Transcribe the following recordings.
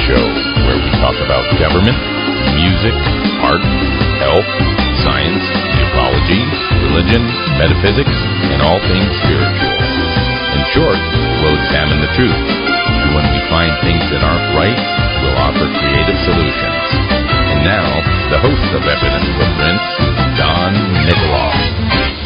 show where we talk about government, music, art, health, science, ufology, religion, metaphysics, and all things spiritual. In short, we'll examine the truth, and when we find things that aren't right, we'll offer creative solutions. And now, the host of Evident Footprints, Don Nikoloff.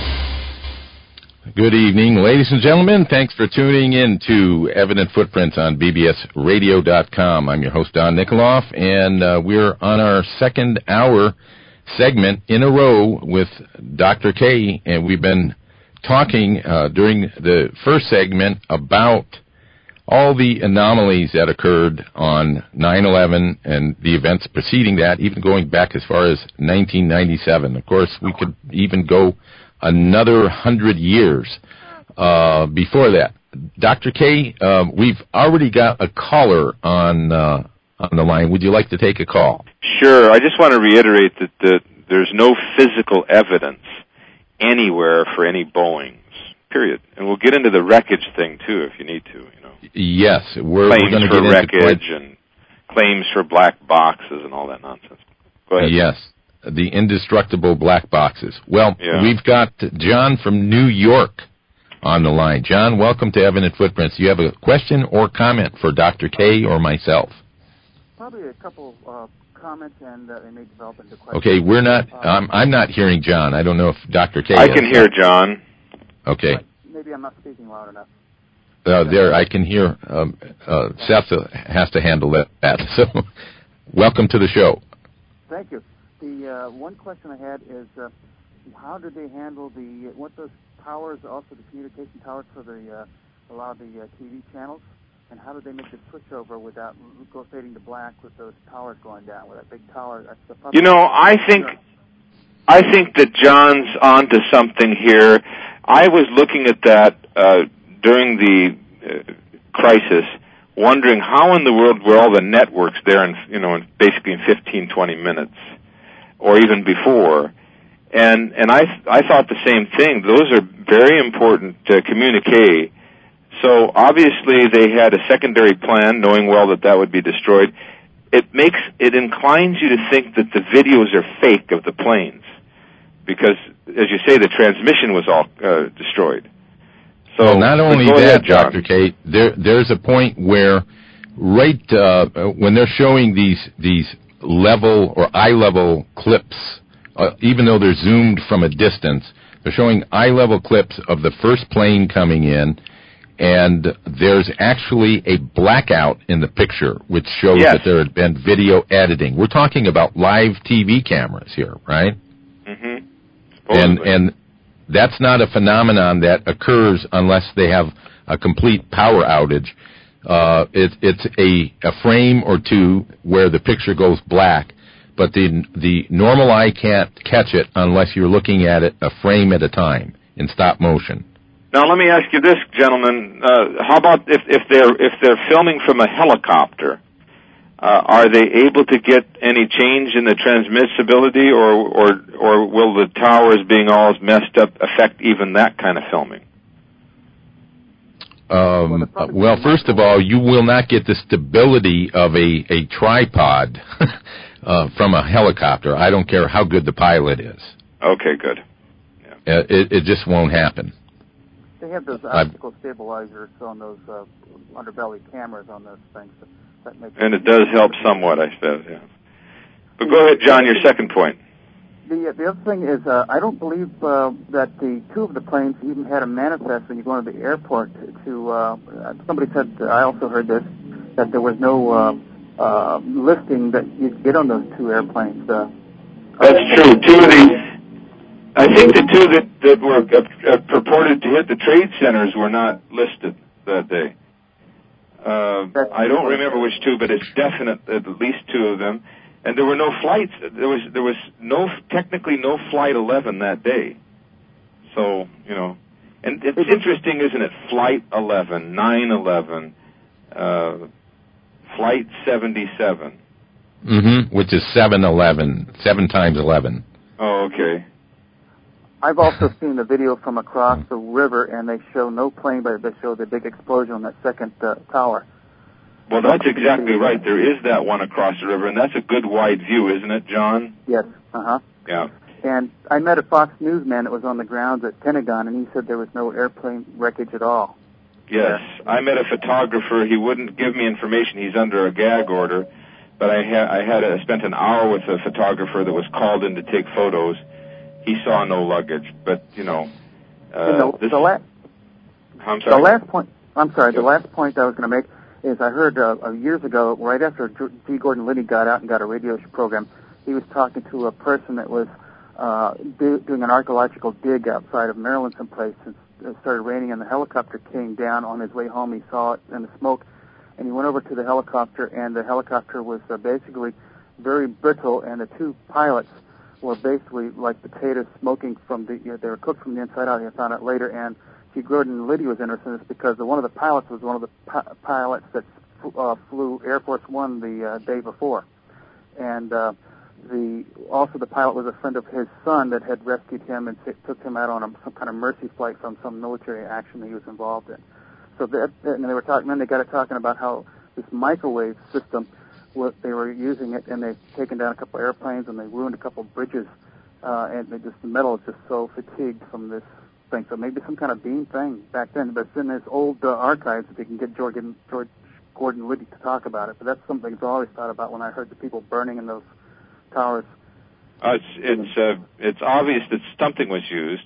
Good evening, ladies and gentlemen. Thanks for tuning in to Evident Footprints on bbsradio.com. I'm your host, Don Nikoloff, and we're on our second hour segment in a row with Dr. K, and we've been talking during the first segment about all the anomalies that occurred on 9/11 and the events preceding that, even going back as far as 1997. Of course, we could even go another 100 years before that. Dr. K, we've already got a caller on the line. Would you like to take a call? Sure. I just want to reiterate that there's no physical evidence anywhere for any Boeings, period. And we'll get into the wreckage thing, too, if you need to. You know. Yes. We're going to get into wreckage and claims for black boxes and all that nonsense. Go ahead. Yes. The indestructible black boxes. Well, We've got John from New York on the line. John, welcome to Evident Footprints. Do you have a question or comment for Dr. K or myself? Probably a couple comments, and they may develop into questions. Okay, we're not. I'm not hearing John. I don't know if Dr. K. I can hear John. Okay. Maybe I'm not speaking loud enough. There, I can hear. Seth has to handle that. So, welcome to the show. Thank you. The one question I had is, how did they handle what those towers, also the communication towers for a lot of the TV channels, and how did they make the switchover without fading to black with those towers going down, with that big tower? You know, I think that John's onto something here. I was looking at that during the crisis, wondering how in the world were all the networks there, basically in 15, 20 minutes. Or even before, and I thought the same thing. Those are very important communique. So obviously they had a secondary plan, knowing well that would be destroyed. It inclines you to think that the videos are fake of the planes, because as you say, the transmission was all destroyed. So well, not only that, Dr. K, there's a point where when they're showing these level or eye-level clips, even though they're zoomed from a distance, they're showing eye-level clips of the first plane coming in, and there's actually a blackout in the picture, which shows that there had been video editing. We're talking about live TV cameras here, right? Mm-hmm. And that's not a phenomenon that occurs unless they have a complete power outage. It's a frame or two where the picture goes black, but the normal eye can't catch it unless you're looking at it a frame at a time in stop motion. Now let me ask you this, gentlemen: how about if they're filming from a helicopter? Are they able to get any change in the transmissibility, or will the towers being all messed up affect even that kind of filming? Well, first of all, you will not get the stability of a tripod from a helicopter. I don't care how good the pilot is. Okay, good. Yeah. It just won't happen. They have those optical stabilizers on those underbelly cameras on those things. And it does help somewhat, I suppose, yeah. But go ahead, John, your second point. The other thing is, I don't believe that the two of the planes even had a manifest when you go into the airport to, somebody said, I also heard this, that there was no listing that you'd get on those two airplanes. That's true. I think the two that were purported to hit the trade centers were not listed that day. I don't remember which two, but it's definite at least two of them. And there were no flights. There was technically no Flight 11 that day. So, and it's interesting, isn't it? Flight 11, 9/11, Flight 77. Mm-hmm. Which is 7/11, 7 times 11. Oh, okay. I've also seen the video from across the river, and they show no plane, but they show the big explosion on that second tower. Well, that's exactly right. There is that one across the river, and that's a good wide view, isn't it, John? Yes. Yeah. And I met a Fox News man that was on the grounds at Pentagon, and he said there was no airplane wreckage at all. Yes. I met a photographer. He wouldn't give me information. He's under a gag order. But I spent an hour with a photographer that was called in to take photos. He saw no luggage. But, I'm sorry. The last point I was going to make is I heard years ago, right after G. Gordon Liddy got out and got a radio program, he was talking to a person that was doing an archaeological dig outside of Maryland someplace, and it started raining, and the helicopter came down on his way home. He saw it in the smoke, and he went over to the helicopter, and the helicopter was basically very brittle, and the two pilots were basically like potatoes smoking from they were cooked from the inside out. He found out later, and G. Gordon Liddy was interested in this because one of the pilots was one of the pilots that flew Air Force One the day before, and also the pilot was a friend of his son that had rescued him and took him out on some kind of mercy flight from some military action that he was involved in. So and they were talking. Then they got it talking about how this microwave system, they were using it, and they've taken down a couple airplanes and they ruined a couple bridges, and the metal is just so fatigued from this thing. So maybe some kind of beam thing back then. But it's in this old archives that they can get George Gordon Liddy to talk about it. But that's something I've always thought about when I heard the people burning in those towers. It's obvious that something was used.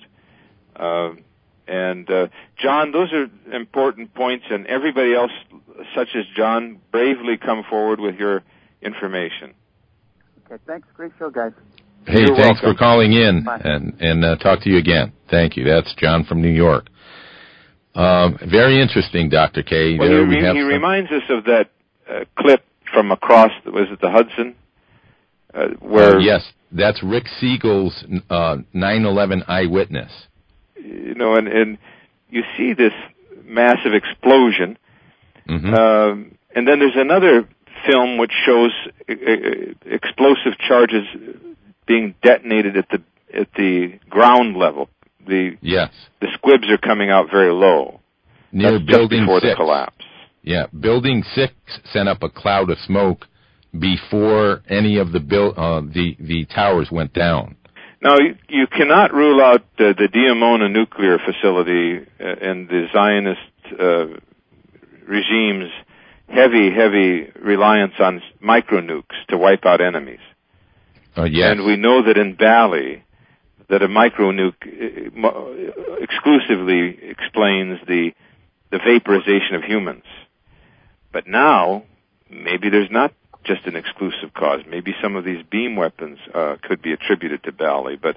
And John, those are important points, and everybody else, such as John, bravely come forward with your information. Okay, thanks. Great show, guys. Hey, You're thanks welcome. for calling in, Bye. and talk to you again. Thank you. That's John from New York. Very interesting, Dr. K. Well, he reminds us of that clip from across, was it the Hudson? Where yes, that's Rick Siegel's 9/11 eyewitness. And you see this massive explosion, and then there's another film which shows explosive charges being detonated at the ground level. The squibs are coming out very low. Near That's Building just before 6. the collapse. Yeah, Building 6 sent up a cloud of smoke before any of the towers went down. Now, you cannot rule out the Diamona nuclear facility and the Zionist regime's heavy reliance on micronukes to wipe out enemies. Yes. And we know that in Bali, that a micronuke exclusively explains the vaporization of humans. But now, maybe there's not just an exclusive cause. Maybe some of these beam weapons could be attributed to Bali. But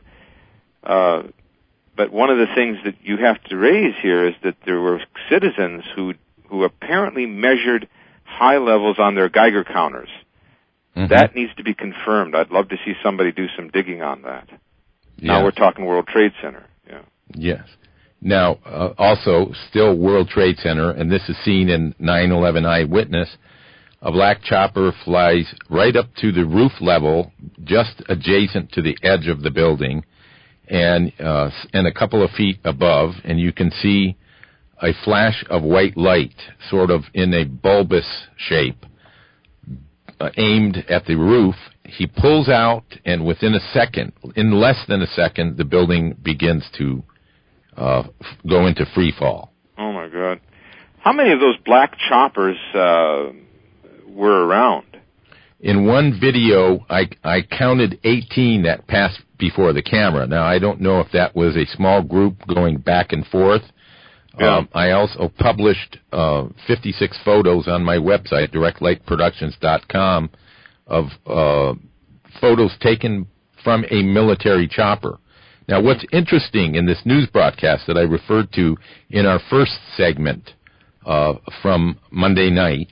one of the things that you have to raise here is that there were citizens who apparently measured high levels on their Geiger counters. Mm-hmm. That needs to be confirmed. I'd love to see somebody do some digging on that. Yes. Now we're talking World Trade Center. Yeah. Yes. Now, also, still World Trade Center, and this is seen in 9/11 Eyewitness, a black chopper flies right up to the roof level, just adjacent to the edge of the building, and a couple of feet above, and you can see a flash of white light, sort of in a bulbous shape, aimed at the roof. He pulls out, and within a second, in less than a second, the building begins to go into free fall. Oh, my God. How many of those black choppers were around? In one video, I counted 18 that passed before the camera. Now, I don't know if that was a small group going back and forth. Yeah. I also published 56 photos on my website, directlightproductions.com, of photos taken from a military chopper. Now, what's interesting in this news broadcast that I referred to in our first segment from Monday night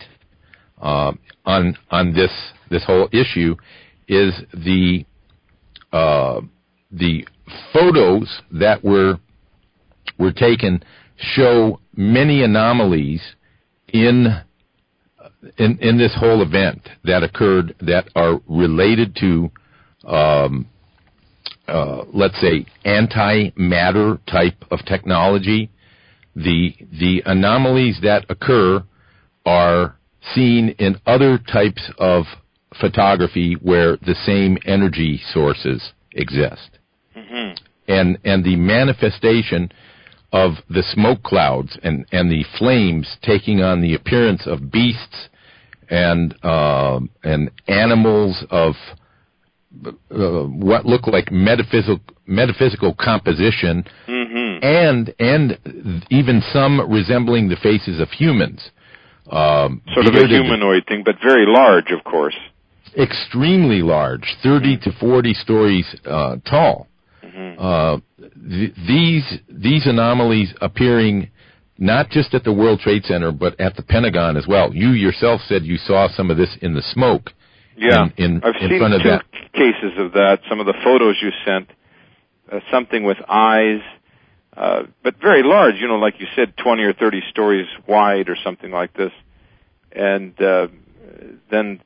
on this whole issue is the photos that were taken show many anomalies in this whole event that occurred that are related to let's say antimatter type of technology. The anomalies that occur are seen in other types of photography where the same energy sources exist. Mm-hmm. And the manifestation of the smoke clouds and the flames taking on the appearance of beasts and animals of what look like metaphysical composition, and even some resembling the faces of humans. Sort of a humanoid thing, but very large, of course. Extremely large, 30 to 40 stories tall. These anomalies appearing not just at the World Trade Center, but at the Pentagon as well. You yourself said you saw some of this in the smoke. Yeah, in I've seen front of two that. cases of that. Some of the photos you sent, something with eyes, but very large, like you said, 20 or 30 stories wide or something like this. And then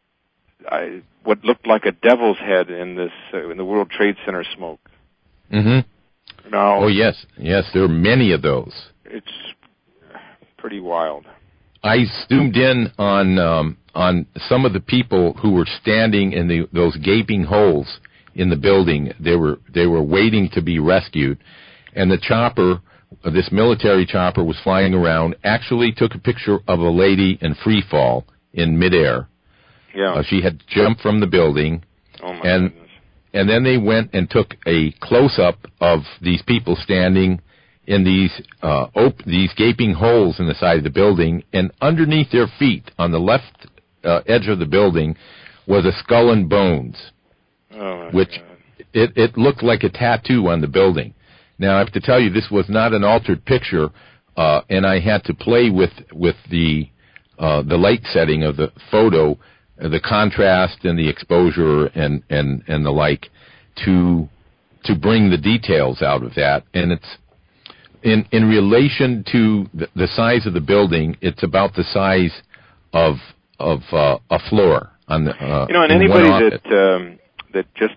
what looked like a devil's head in the World Trade Center smoke. Mm-hmm. Now, oh, yes, there are many of those. It's pretty wild. I zoomed in on some of the people who were standing in those gaping holes in the building. They were waiting to be rescued, and the chopper, this military chopper, was flying around. Actually, took a picture of a lady in free fall in midair. Yeah, she had jumped from the building. Oh my goodness. And then they went and took a close-up of these people standing in these gaping holes in the side of the building, and underneath their feet, on the left edge of the building, was a skull and bones, which it looked like a tattoo on the building. Now, I have to tell you, this was not an altered picture, and I had to play with the light setting of the photo, the contrast and the exposure and the like, to bring the details out of that. And it's in relation to the size of the building, it's about the size of a floor on the and anybody that just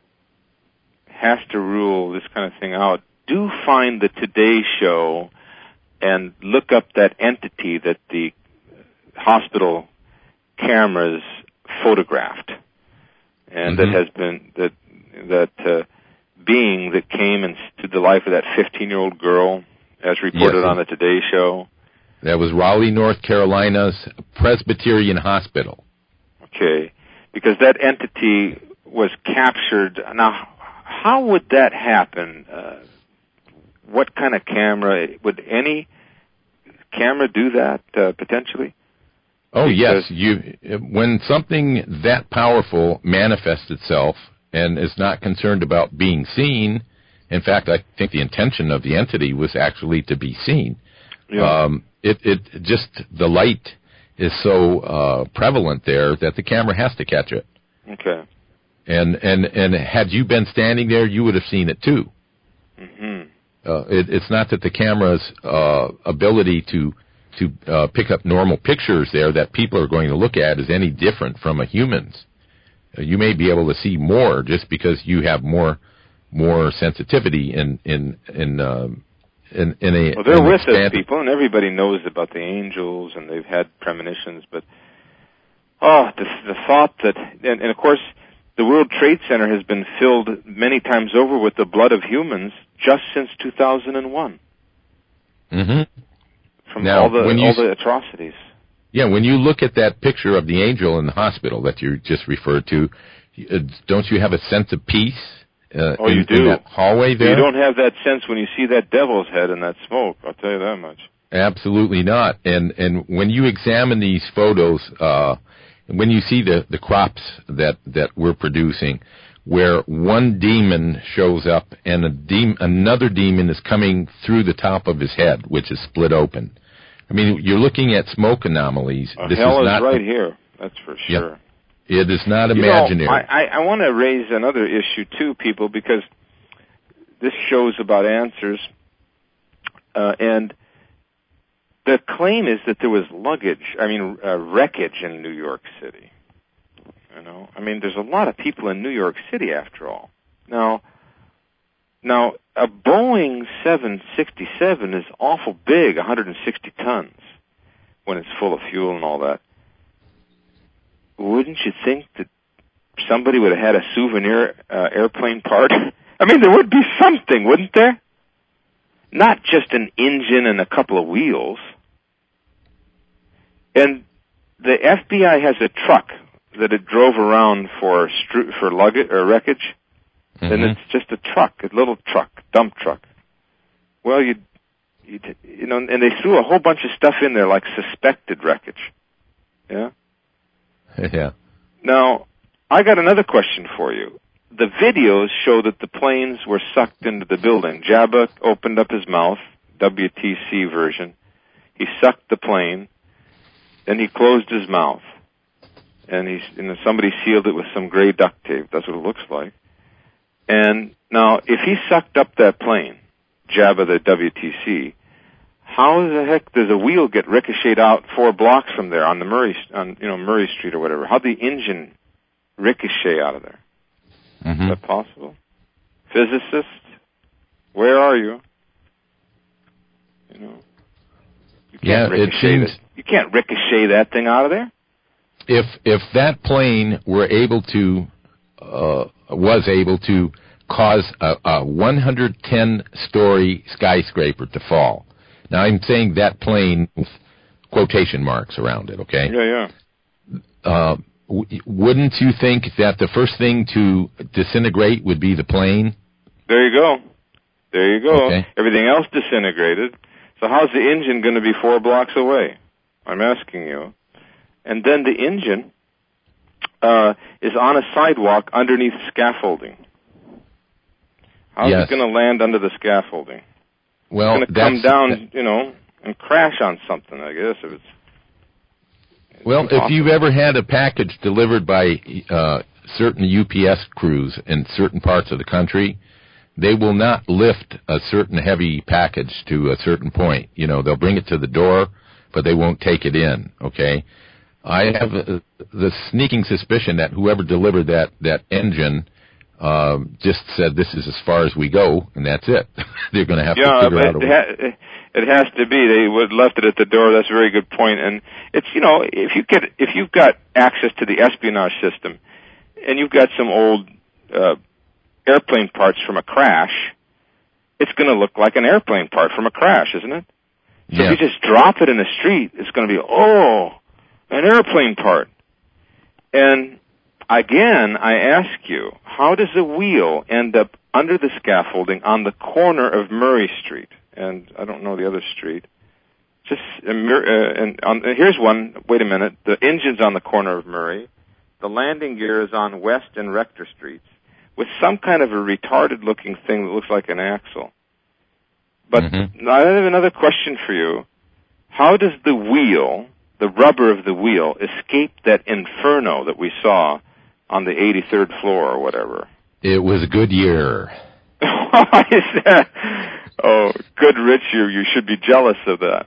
has to rule this kind of thing out, do find the Today Show and look up that entity that the hospital cameras photographed, and that has been that being that came into the life of that 15-year-old girl, as reported on the Today Show. That was Raleigh, North Carolina's Presbyterian Hospital. Okay, because that entity was captured. Now, how would that happen? What kind of camera? Would any camera do that, potentially? Oh, yes. When something that powerful manifests itself and is not concerned about being seen, in fact, I think the intention of the entity was actually to be seen. Yeah. It just, the light is so prevalent there that the camera has to catch it. Okay. And had you been standing there, you would have seen it too. Mm-hmm. It's not that the camera's ability to pick up normal pictures there that people are going to look at is any different from a human's. You may be able to see more just because you have more sensitivity in a. Well, they're with us, people, and everybody knows about the angels, and they've had premonitions. But the thought that, and of course, the World Trade Center has been filled many times over with the blood of humans just since 2001. Mm-hmm. From all the atrocities. Yeah, when you look at that picture of the angel in the hospital that you just referred to, don't you have a sense of peace? You do. In that hallway there? You don't have that sense when you see that devil's head in that smoke, I'll tell you that much. Absolutely not. And when you examine these photos, when you see the crops that we're producing, where one demon shows up and another demon is coming through the top of his head, which is split open. I mean, you're looking at smoke anomalies. This hell is right here, that's for sure. Yeah, it is not imaginary. I want to raise another issue, too, people, because this show's about answers. And the claim is that there was wreckage in New York City. There's a lot of people in New York City, after all. Now, a Boeing 767 is awful big, 160 tons, when it's full of fuel and all that. wouldn't you think that somebody would have had a souvenir airplane part? I mean, there would be something, wouldn't there? Not just an engine and a couple of wheels. And the FBI has a truck that it drove around for luggage or wreckage, and it's just a truck, a little truck, dump truck. Well, you know, and they threw a whole bunch of stuff in there like suspected wreckage. Yeah? Yeah. Now, I got another question for you. The videos show that the planes were sucked into the building. Jabba opened up his mouth, WTC version. He sucked the plane, then he closed his mouth. And somebody sealed it with some gray duct tape. That's what it looks like. And now, if he sucked up that plane, Jabba the WTC, how the heck does a wheel get ricocheted out 4 blocks from there on the Murray Street or whatever? How'd the engine ricochet out of there? Is that possible? Physicists, where are you? You know, you can't ricochet that thing out of there. If that plane was able to cause a 110-story skyscraper to fall. Now, I'm saying that plane with quotation marks around it, okay? Yeah. Wouldn't you think that the first thing to disintegrate would be the plane? There you go. Okay. Everything else disintegrated. So how's the engine going to be 4 blocks away? I'm asking you. And then the engine is on a sidewalk underneath scaffolding. How's it going to land under the scaffolding? Well, it's going to come down, and crash on something, I guess. If you've ever had a package delivered by certain UPS crews in certain parts of the country, they will not lift a certain heavy package to a certain point. You know, they'll bring it to the door, but they won't take it in, okay? I have the sneaking suspicion that whoever delivered that engine just said, this is as far as we go, and that's it. They're going to have to figure out a way. It has to be. They would have left it at the door. That's a very good point. And it's, if you've got access to the espionage system, and you've got some old airplane parts from a crash, it's going to look like an airplane part from a crash, isn't it? So if you just drop it in the street, it's going to be, an airplane part. And again, I ask you, how does a wheel end up under the scaffolding on the corner of Murray Street? And I don't know the other street. Here's one. Wait a minute. The engine's on the corner of Murray. The landing gear is on West and Rector Streets with some kind of a retarded-looking thing that looks like an axle. But I have another question for you. How does the wheel, the rubber of the wheel, escape that inferno that we saw on the 83rd floor or whatever? It was a good year. Why is that? Oh, good, Rich, you should be jealous of that.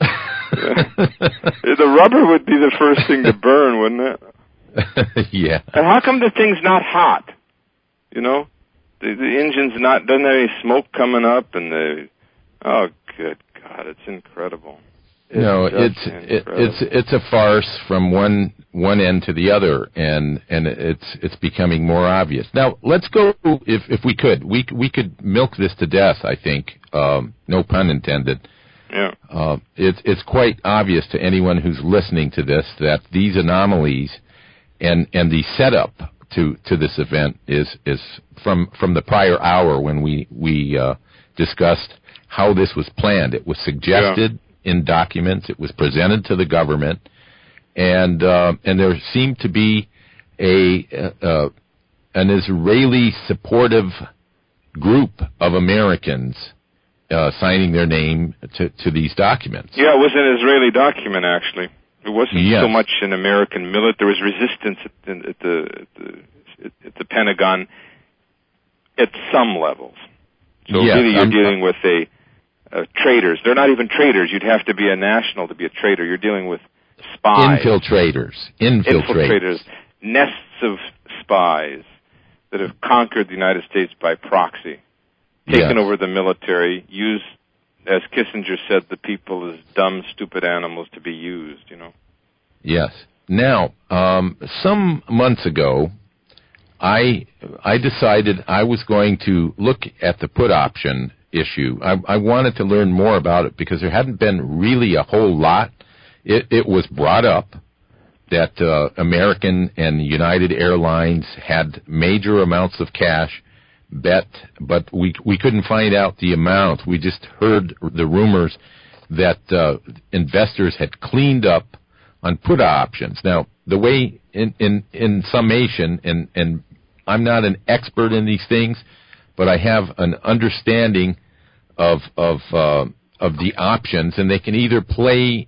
The rubber would be the first thing to burn, wouldn't it? Yeah. And how come the thing's not hot? The engine's doesn't have any smoke coming up, and oh, good God, it's incredible. It's a farce from one end to the other, and it's becoming more obvious. Now, let's go, if we could milk this to death, I think, no pun intended. Yeah. It's quite obvious to anyone who's listening to this that these anomalies and the setup to this event is from the prior hour when we discussed how this was planned. It was suggested in documents. It was presented to the government, and there seemed to be an Israeli supportive group of Americans signing their name to these documents. Yeah, it was an Israeli document, actually. It wasn't so much an American military. There was resistance at the Pentagon at some levels. So really you're dealing with traitors. They're not even traitors. You'd have to be a national to be a traitor. You're dealing with spies. Infiltrators. Nests of spies that have conquered the United States by proxy, taken over the military, used, as Kissinger said, the people as dumb, stupid animals to be used, Yes. Now, some months ago, I decided I was going to look at the put option issue. I wanted to learn more about it because there hadn't been really a whole lot. It was brought up that American and United Airlines had major amounts of cash bet, but we couldn't find out the amount. We just heard the rumors that investors had cleaned up on put options. Now, the way in summation, and I'm not an expert in these things, but I have an understanding of the options, and they can either play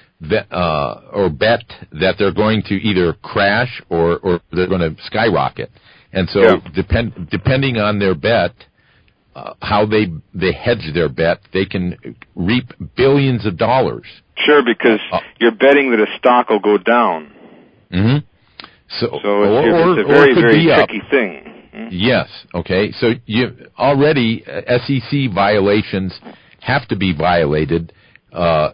or bet that they're going to either crash or they're going to skyrocket. And so, depending on their bet, how they hedge their bet, they can reap billions of dollars. Sure, because you're betting that a stock will go down. Mm-hmm. So it's a very, very tricky thing. Mm-hmm. Yes. Okay. So you already SEC violations have to be violated, or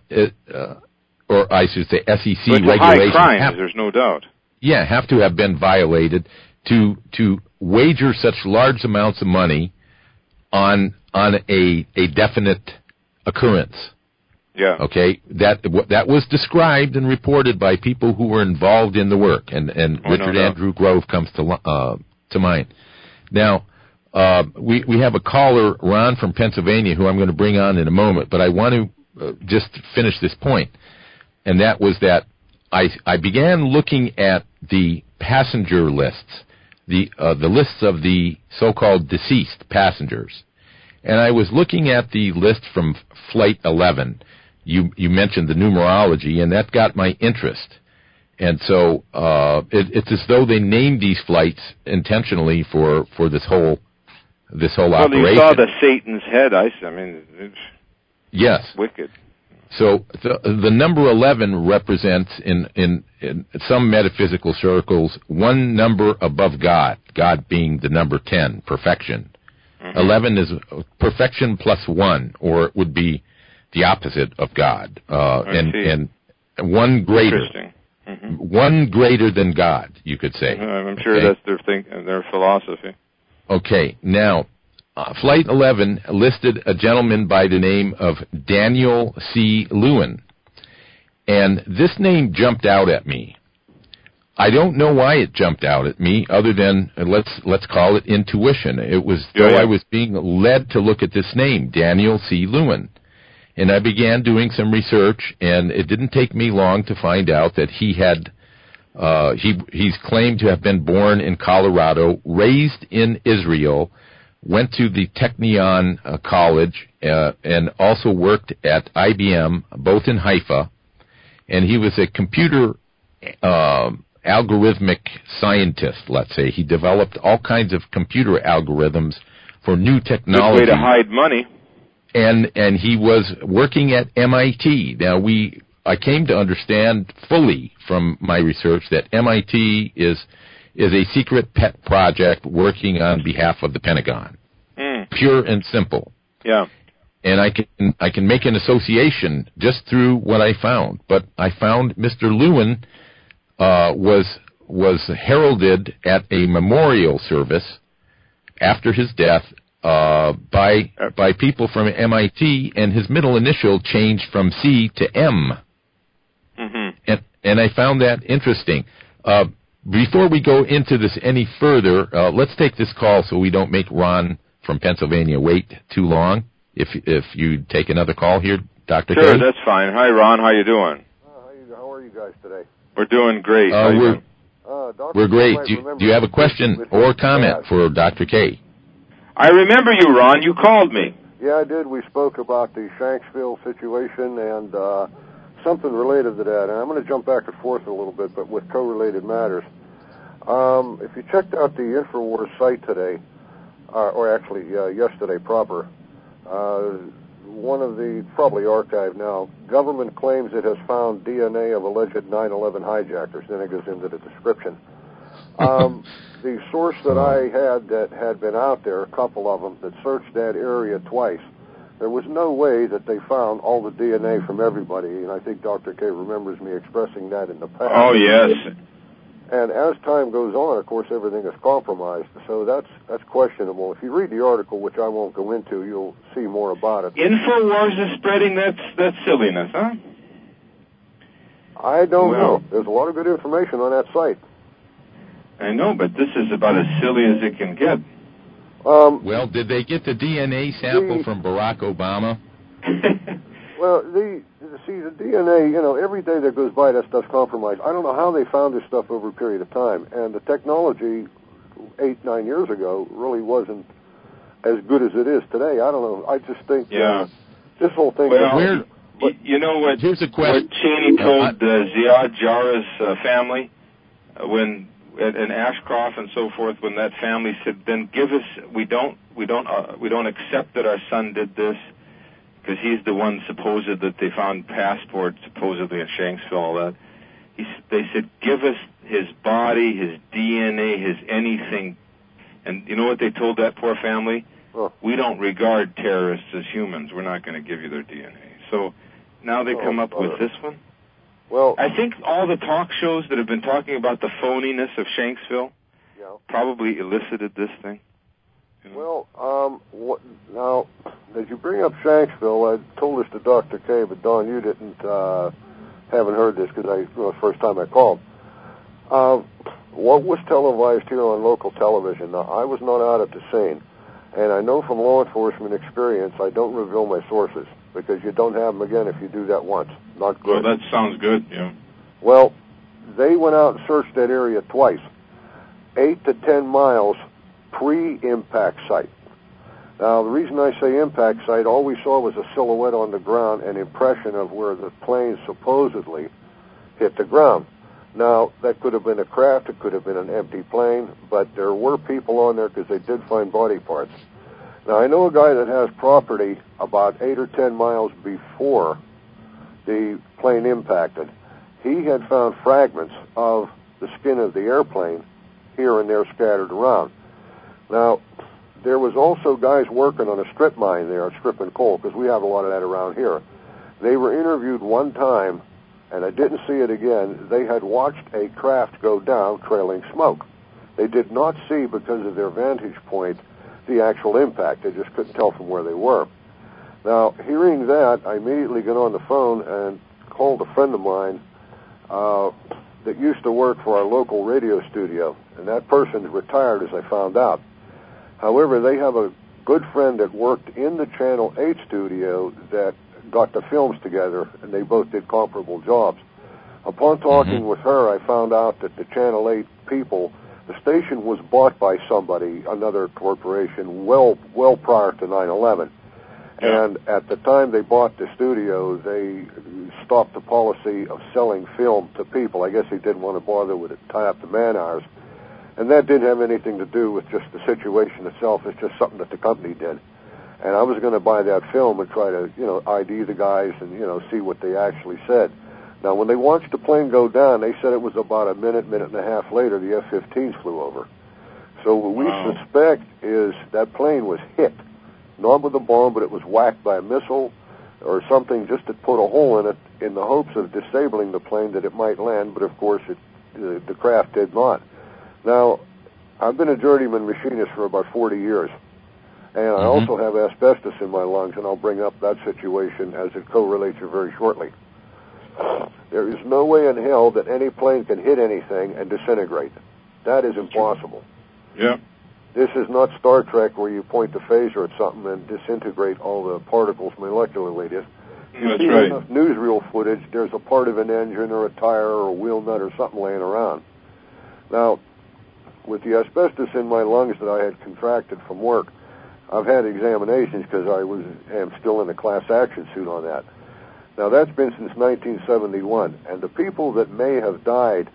I should say SEC but regulations. High crimes, there's no doubt. Yeah, have to have been violated to wager such large amounts of money on a definite occurrence. Yeah. Okay. That was described and reported by people who were involved in the work, and Richard Andrew Grove comes to mind. Now, we have a caller, Ron from Pennsylvania, who I'm going to bring on in a moment, but I want to just finish this point, and that was that I began looking at the passenger lists, the lists of the so-called deceased passengers, and I was looking at the list from Flight 11. You mentioned the numerology, and that got my interest. And so it's as though they named these flights intentionally for this whole operation. Well, you saw the Satan's head. It's yes, wicked. So the number 11 represents in some metaphysical circles one number above God. God being the number 10, perfection. Mm-hmm. 11 is perfection plus 1, or it would be the opposite of God, and one greater. Interesting. Mm-hmm. One greater than God, you could say. I'm sure that's their philosophy. Okay, now, Flight 11 listed a gentleman by the name of Daniel C. Lewin, and this name jumped out at me. I don't know why it jumped out at me, other than let's call it intuition. It was though I was being led to look at this name, Daniel C. Lewin. And I began doing some research, and it didn't take me long to find out that he's claimed to have been born in Colorado, raised in Israel, went to the Technion College, and also worked at IBM, both in Haifa. And he was a computer algorithmic scientist, let's say. He developed all kinds of computer algorithms for new technology. Good way to hide money. And he was working at MIT. Now, I came to understand fully from my research that MIT is a secret pet project working on behalf of the Pentagon. Pure and simple. Yeah. And I can make an association just through what I found. But I found Mr. Lewin was heralded at a memorial service after his death by people from MIT, and his middle initial changed from C to M. Mm-hmm. And I found that interesting. Before we go into this any further, let's take this call so we don't make Ron from Pennsylvania wait too long. If you take another call here, Dr. Sure, K. That's fine. Hi, Ron. How you doing? How are you guys today? We're doing great. We're great. Do you have a question or comment for Dr. K? I remember you, Ron. You called me. Yeah, I did. We spoke about the Shanksville situation and something related to that. And I'm going to jump back and forth a little bit, but with co-related matters. If you checked out the InfoWars site today, or actually yesterday proper, one of the, probably archived now, government claims it has found DNA of alleged 9/11 hijackers. Then it goes into the description. The source that I had that had been out there, a couple of them, that searched that area twice, there was no way that they found all the DNA from everybody, and I think Dr. K remembers me expressing that in the past. Oh, yes. And as time goes on, of course, everything is compromised, so that's questionable. If you read the article, which I won't go into, you'll see more about it. InfoWars is spreading that's silliness, huh? I don't know. There's a lot of good information on that site. I know, but this is about as silly as it can get. Well, did they get the DNA sample from Barack Obama? Well, the DNA, every day that goes by, that stuff's compromised. I don't know how they found this stuff over a period of time, and the technology 8-9 years ago really wasn't as good as it is today. I don't know. I just think this whole thing... Well, you know what? Here's a question. What Cheney told Ziad Jarrah's family when in Ashcroft and so forth, when that family said, "Then give us. We don't accept that our son did this." Because he's the one supposed that they found passports supposedly in Shanksville, all that. They said, give us his body, his DNA, his anything. And you know what they told that poor family? Oh. We don't regard terrorists as humans. We're not going to give you their DNA. So now they come up with this one? Well, I think all the talk shows that have been talking about the phoniness of Shanksville probably elicited this thing. Well, now, as you bring up Shanksville, I told this to Dr. K, but Don, you haven't heard this because it was the first time I called. What was televised here on local television? Now, I was not out at the scene, and I know from law enforcement experience, I don't reveal my sources because you don't have them again if you do that once. Not good. Well, that sounds good, yeah. Well, they went out and searched that area twice, 8 to 10 miles pre-impact site. Now, the reason I say impact site, all we saw was a silhouette on the ground, an impression of where the plane supposedly hit the ground. Now, that could have been a craft, it could have been an empty plane, but there were people on there because they did find body parts. Now, I know a guy that has property about 8 or 10 miles before the plane impacted. He had found fragments of the skin of the airplane here and there scattered around. Now, there was also guys working on a strip mine there, stripping coal, because we have a lot of that around here. They were interviewed one time, and I didn't see it again. They had watched a craft go down trailing smoke. They did not see, because of their vantage point, the actual impact. They just couldn't tell from where they were. Now, hearing that, I immediately got on the phone and called a friend of mine that used to work for our local radio studio, and that person's retired, as I found out. However, they have a good friend that worked in the Channel 8 studio that got the films together, and they both did comparable jobs. Upon talking with her, I found out that the Channel 8 people, the station was bought by somebody, another corporation, well prior to 9/11. And at the time they bought the studio, they stopped the policy of selling film to people. I guess they didn't want to bother with it, tie up the man hours. And that didn't have anything to do with just the situation itself. It's just something that the company did. And I was going to buy that film and try to, ID the guys and, see what they actually said. Now, when they watched the plane go down, they said it was about a minute and a half later, the F-15s flew over. So what we suspect is that plane was hit, not with a bomb, but it was whacked by a missile or something just to put a hole in it in the hopes of disabling the plane that it might land, but of course the craft did not. Now, I've been a journeyman machinist for about 40 years, and I also have asbestos in my lungs, and I'll bring up that situation as it correlates here very shortly. There is no way in hell that any plane can hit anything and disintegrate. That is impossible. Yeah. This is not Star Trek where you point the phaser at something and disintegrate all the particles molecularly. If you see enough newsreel footage, there's a part of an engine or a tire or a wheel nut or something laying around. Now, with the asbestos in my lungs that I had contracted from work, I've had examinations because I am still in a class action suit on that. Now, that's been since 1971, and the people that may have died,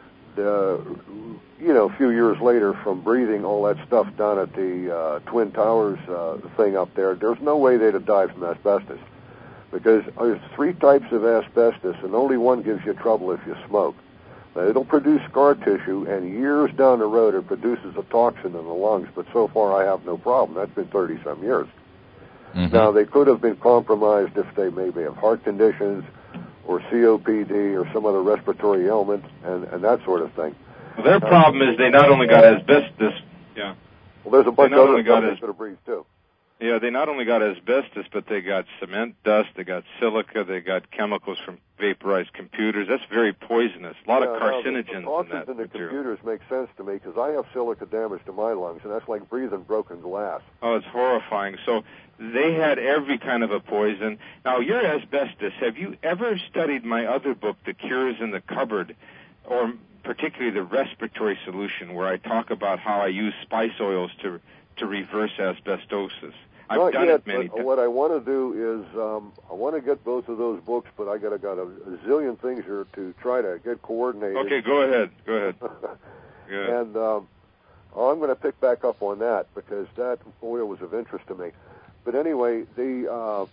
a few years later from breathing all that stuff down at the Twin Towers thing up there, there's no way they'd have died from asbestos, because there's 3 types of asbestos, and only one gives you trouble if you smoke. It'll produce scar tissue, and years down the road it produces a toxin in the lungs, but so far I have no problem. That's been 30-some years. Mm-hmm. Now, they could have been compromised if they maybe have heart conditions or COPD or some other respiratory ailment and that sort of thing. Well, their problem is they not only got asbestos. Yeah. Well, there's a bunch of other stuff they could have breathed, too. Yeah, they not only got asbestos, but they got cement dust, they got silica, they got chemicals from vaporized computers. That's very poisonous. A lot of carcinogens in that in the material. computers make sense to me because I have silica damage to my lungs, and that's like breathing broken glass. Oh, it's horrifying. So they had every kind of a poison. Now, your asbestos, have you ever studied my other book, The Cures in the Cupboard, or particularly the respiratory solution, where I talk about how I use spice oils to reverse asbestosis? I've done it many times. What I want to do is I want to get both of those books, but I got a zillion things here to try to get coordinated. Okay, go ahead. And I'm going to pick back up on that because that oil was of interest to me. But anyway, this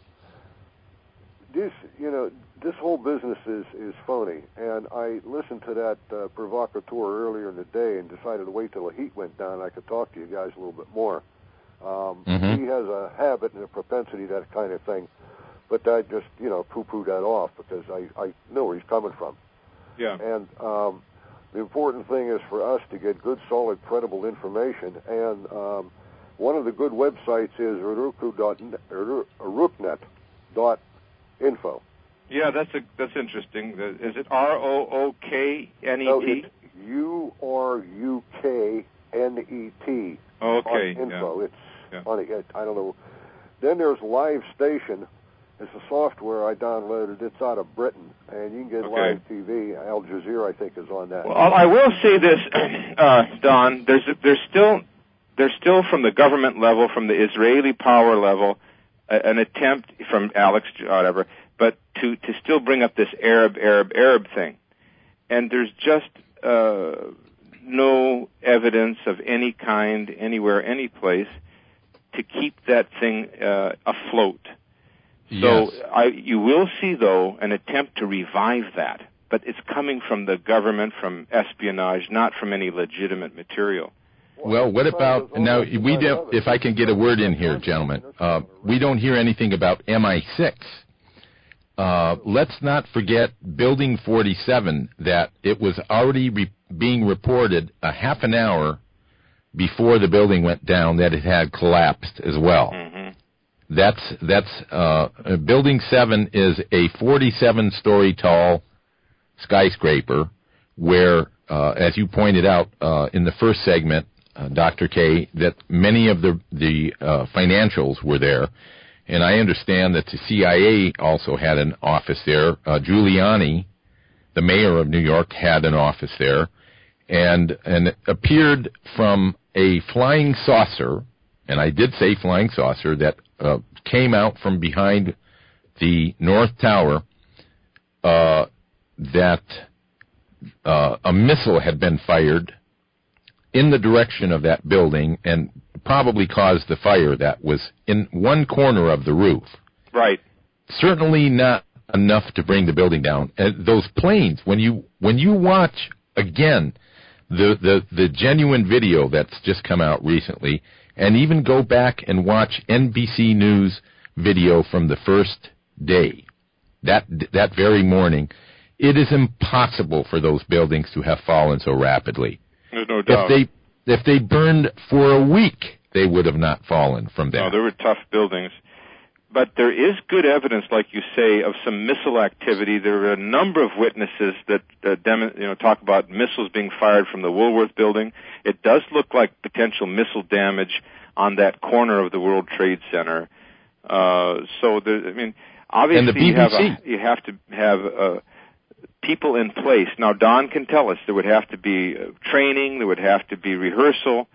whole business is phony. And I listened to that provocateur earlier in the day and decided to wait till the heat went down. I could talk to you guys a little bit more. He has a habit and a propensity, that kind of thing. But I just, poo-poo that off because I know where he's coming from. Yeah. And the important thing is for us to get good, solid, credible information. And one of the good websites is uruknet.info. Yeah, that's interesting. Is it ROOKNET? No, it's URUKNET. Okay. Info. Yeah. It's funny. I don't know. Then there's Live Station. It's a software I downloaded. It's out of Britain, and you can get live TV. Al Jazeera, I think, is on that. Well, I will say this, Don. There's still from the government level, from the Israeli power level, an attempt from Alex, whatever, but to still bring up this Arab thing, and there's just no evidence of any kind anywhere, any place, to keep that thing afloat. So you will see, though, an attempt to revive that, but it's coming from the government, from espionage, not from any legitimate material. Well, what about, now, we don't, if I can get a word in here, gentlemen, we don't hear anything about MI6. Let's not forget Building 47, that it was already being reported a half an hour before the building went down that it had collapsed as well. Mm-hmm. Building 7 is a 47-story tall skyscraper where, as you pointed out in the first segment, Dr. K, that many of the financials were there. And I understand that the CIA also had an office there. Giuliani, the mayor of New York, had an office there. And it appeared from a flying saucer, and I did say flying saucer, that came out from behind the North Tower, that a missile had been fired in the direction of that building and probably caused the fire that was in one corner of the roof. Right. Certainly not enough to bring the building down. Those planes, when you watch again the genuine video that's just come out recently, and even go back and watch NBC News video from the first day, that very morning, it is impossible for those buildings to have fallen so rapidly. There's no doubt. If they burned for a week, they would have not fallen from that. No, they were tough buildings. But there is good evidence, like you say, of some missile activity. There are a number of witnesses that talk about missiles being fired from the Woolworth building. It does look like potential missile damage on that corner of the World Trade Center. Obviously, and the BBC. you have to have people in place. Now, Don can tell us there would have to be training, there would have to be rehearsal.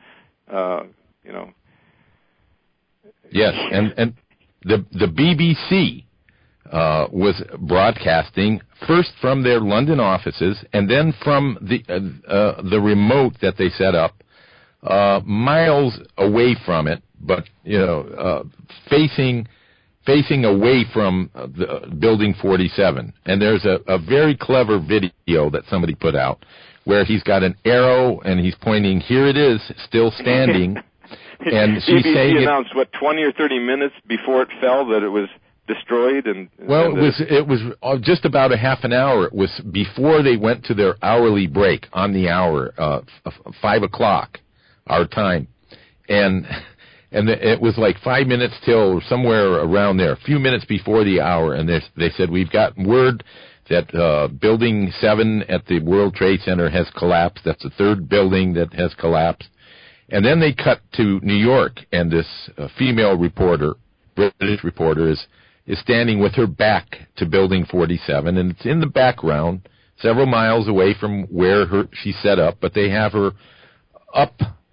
Yes, and the BBC was broadcasting first from their London offices and then from the remote that they set up miles away from it, but facing away from the Building 47. And there's a very clever video that somebody put out where he's got an arrow and he's pointing, here it is, still standing. And she's BBC saying announced, 20 or 30 minutes before it fell that it was destroyed? It was just about a half an hour. It was before they went to their hourly break on the hour, 5 o'clock, our time. And it was like 5 minutes till, somewhere around there, a few minutes before the hour, and they said, we've got word that Building 7 at the World Trade Center has collapsed. That's the third building that has collapsed. And then they cut to New York, and this female reporter, British reporter, is standing with her back to Building 47, and it's in the background, several miles away from where she's set up, but they have her up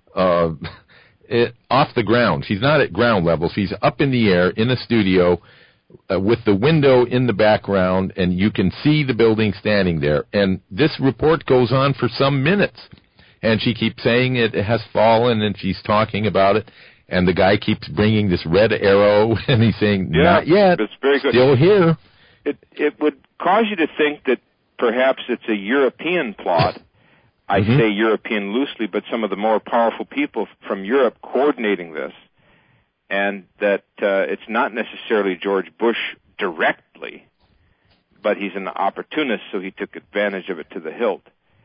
off the ground. She's not at ground level. She's up in the air in a studio with the window in the background, and you can see the building standing there. And this report goes on for some minutes, and she keeps saying it has fallen, and she's talking about it. And the guy keeps bringing this red arrow, and he's saying, not yet, it's very good. Still here. It would cause you to think that perhaps it's a European plot. I say European loosely, but some of the more powerful people from Europe coordinating this, and that it's not necessarily George Bush directly, but he's an opportunist, so he took advantage of it to the hilt.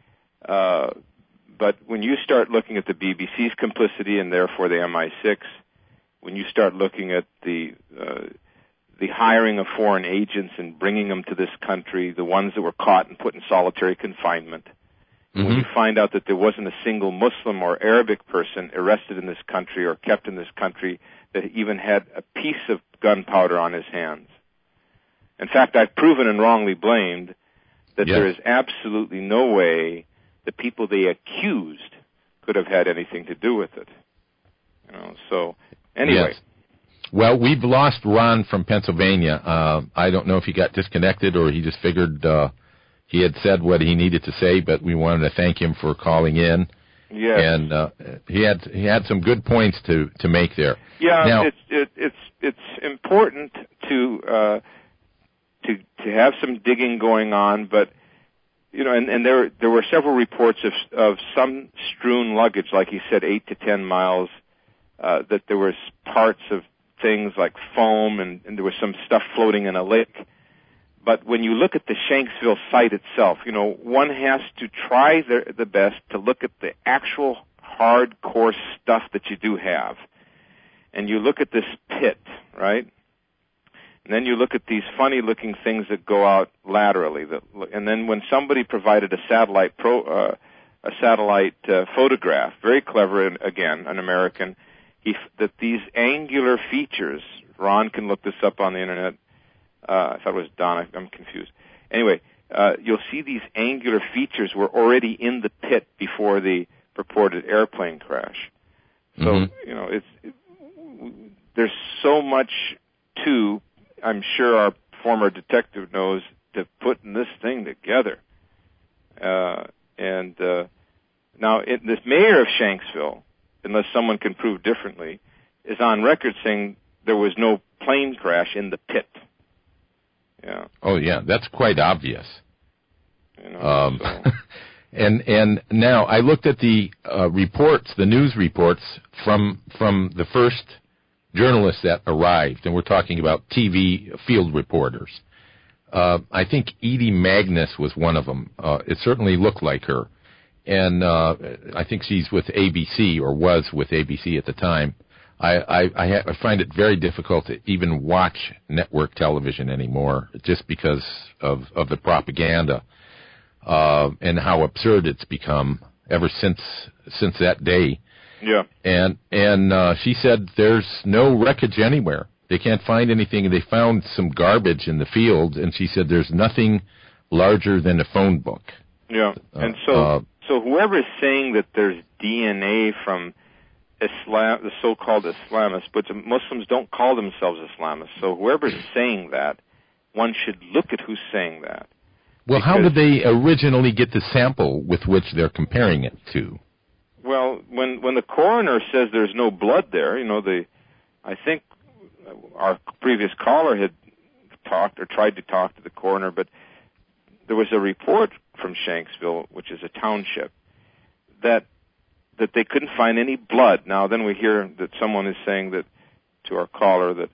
But when you start looking at the BBC's complicity and therefore the MI6, when you start looking at the hiring of foreign agents and bringing them to this country, the ones that were caught and put in solitary confinement, when you find out that there wasn't a single Muslim or Arabic person arrested in this country or kept in this country that even had a piece of gunpowder on his hands. In fact, I've proven and wrongly blamed that there is absolutely no way the people they accused could have had anything to do with it. So anyway. Yes. Well, we've lost Ron from Pennsylvania. I don't know if he got disconnected or he just figured he had said what he needed to say, but we wanted to thank him for calling in. Yes. And he had some good points to make there. Yeah, now, it's important to have some digging going on, but and there were several reports of some strewn luggage, like he said, 8 to 10 miles, that there was parts of things like foam and there was some stuff floating in a lake. But when you look at the Shanksville site itself, one has to try the best to look at the actual hardcore stuff that you do have. And you look at this pit, right? And then you look at these funny-looking things that go out laterally. And then when somebody provided a satellite photograph, very clever, again, an American, that these angular features, Ron can look this up on the Internet. I thought it was Don. I'm confused. Anyway, you'll see these angular features were already in the pit before the purported airplane crash. So, there's so much to, I'm sure our former detective knows, to putting this thing together. Now, this mayor of Shanksville, unless someone can prove differently, is on record saying there was no plane crash in the pit. Yeah. Oh, yeah, that's quite obvious. So. And now I looked at the reports, the news reports from the first journalists that arrived, and we're talking about TV field reporters. I think Edie Magnus was one of them. It certainly looked like her. And I think she's with ABC, or was with ABC at the time. I find it very difficult to even watch network television anymore, just because of the propaganda and how absurd it's become ever since that day. Yeah. And she said there's no wreckage anywhere. They can't find anything. They found some garbage in the field, and she said there's nothing larger than a phone book. Yeah. And so whoever's saying that there's DNA from Islam, the so-called Islamists, but the Muslims don't call themselves Islamists. So whoever's saying that, one should look at who's saying that. Well, how did they originally get the sample with which they're comparing it to? Well, when the coroner says there's no blood there, I think our previous caller had talked or tried to talk to the coroner, but there was a report from Shanksville, which is a township, that that they couldn't find any blood. Now, then we hear that someone is saying that to our caller that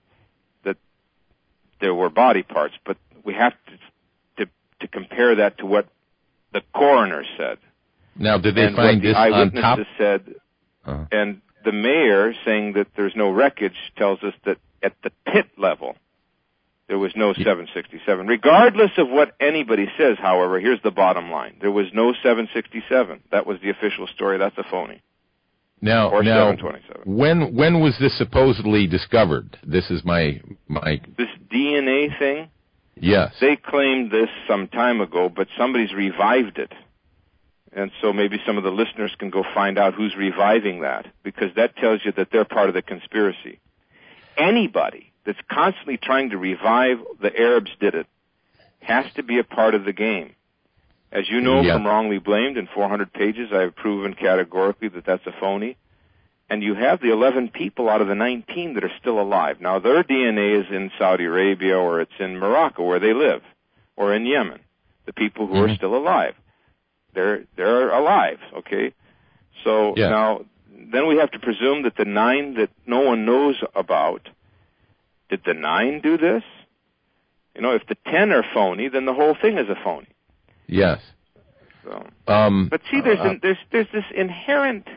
there were body parts, but we have to compare that to what the coroner said. Now, did they and find what this the on top? eyewitnesses said, and the mayor saying that there's no wreckage tells us that at the pit level there was no 767. Regardless of what anybody says, however, here's the bottom line: there was no 767. That was the official story. That's a phony. Now, or 727. When was this supposedly discovered? This is my this DNA thing. Yes, they claimed this some time ago, but somebody's revived it, and so maybe some of the listeners can go find out who's reviving that, because that tells you that they're part of the conspiracy. Anybody that's constantly trying to revive the Arabs did it has to be a part of the game. As you know from Wrongly Blamed in 400 pages, I have proven categorically that that's a phony. And you have the 11 people out of the 19 that are still alive. Now, their DNA is in Saudi Arabia, or it's in Morocco, where they live, or in Yemen. The people who are still alive. They're alive, okay? So now, then we have to presume that the 9 that no one knows about, did the 9 do this? You know, if the 10 are phony, then the whole thing is a phony. Yes. So, but see, there's this inherent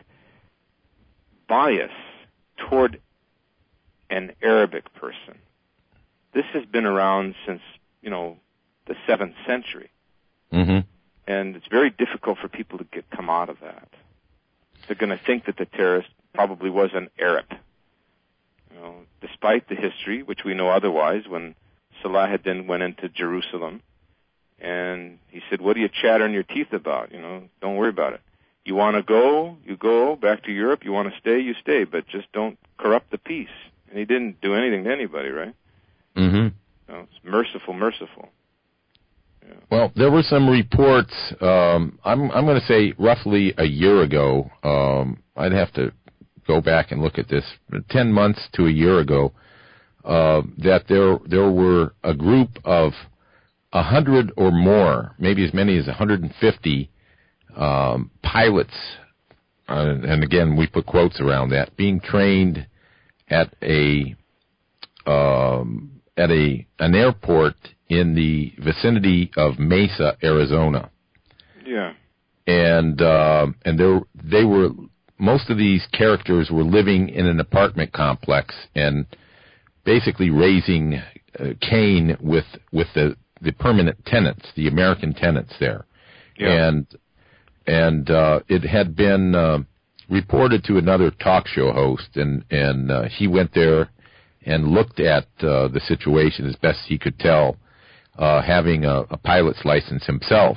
bias toward an Arabic person. This has been around since, the 7th century. Mm-hmm. And it's very difficult for people to come out of that. They're going to think that the terrorist probably was an Arab. Despite the history, which we know otherwise, when Salahuddin went into Jerusalem, and he said, what are you chattering your teeth about? Don't worry about it. You want to go, you go back to Europe. You want to stay, you stay, but just don't corrupt the peace. And he didn't do anything to anybody, right? Mm-hmm. It's merciful. Yeah. Well, there were some reports, I'm going to say roughly a year ago, I'd have to go back and look at this, 10 months to a year ago, that there were a group of 100 or more, maybe as many as 150 pilots, and again we put quotes around that, being trained at an airport in the vicinity of Mesa, Arizona. Yeah. And they were, most of these characters were living in an apartment complex and basically raising Cain with the permanent tenants, the American tenants there. Yeah. And it had been reported to another talk show host, and he went there and looked at the situation as best he could tell, having a pilot's license himself.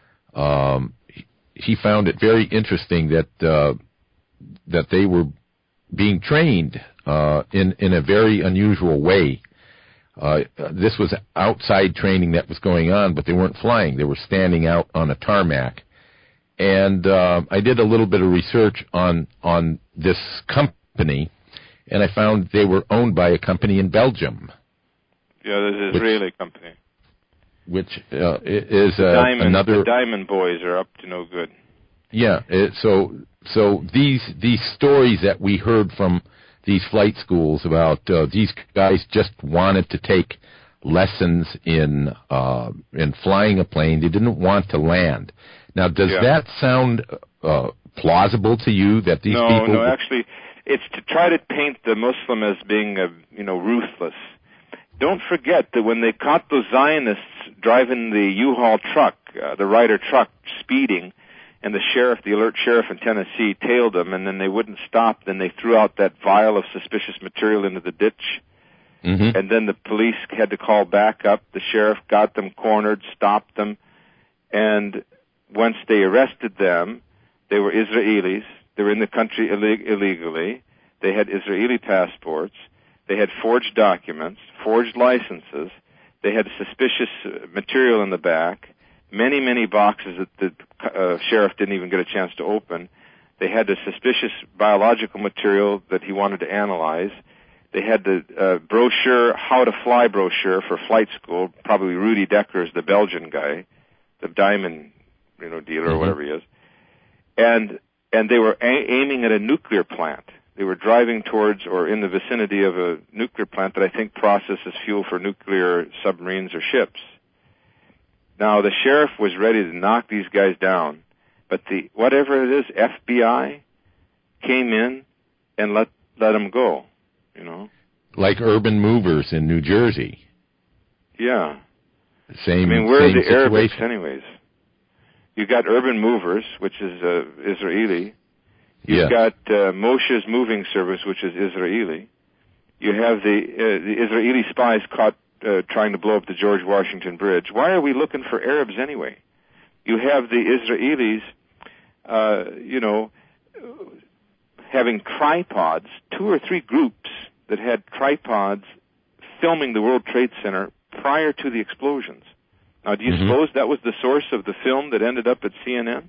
He found it very interesting that they were being trained in a very unusual way. This was outside training that was going on, but they weren't flying. They were standing out on a tarmac. And I did a little bit of research on this company, and I found they were owned by a company in Belgium. Yeah, there's an Israeli company. Which is another... The Diamond Boys are up to no good. Yeah, so these stories that we heard from these flight schools about these guys just wanted to take lessons in flying a plane. They didn't want to land. Now, does that sound plausible to you that these people... No, actually, it's to try to paint the Muslim as being, ruthless. Don't forget that when they caught those Zionists driving the U-Haul truck, the Ryder truck, speeding, and the alert sheriff in Tennessee tailed them, and then they wouldn't stop, then they threw out that vial of suspicious material into the ditch. Mm-hmm. And then the police had to call back up. The sheriff got them cornered, stopped them, and once they arrested them, they were Israelis. They were in the country illegally. They had Israeli passports. They had forged documents, forged licenses. They had suspicious material in the back, many, many boxes that the sheriff didn't even get a chance to open. They had the suspicious biological material that he wanted to analyze. They had the brochure, How to Fly brochure for flight school. Probably Rudy Decker is the Belgian guy, the diamond, dealer or whatever he is. And and they were aiming at a nuclear plant. They were driving towards or in the vicinity of a nuclear plant that I think processes fuel for nuclear submarines or ships. Now, the sheriff was ready to knock these guys down, but the whatever it is, FBI came in and let them go, you know. Like Urban Movers in New Jersey. Yeah. Same. I mean, where are the situation. Arabics, anyways? You got Urban Movers, which is Israeli. You've got Moshe's Moving Service, which is Israeli. You have the Israeli spies caught trying to blow up the George Washington Bridge. Why are we looking for Arabs anyway? You have the Israelis, having tripods, 2 or 3 groups that had tripods filming the World Trade Center prior to the explosions. Now, do you suppose that was the source of the film that ended up at CNN?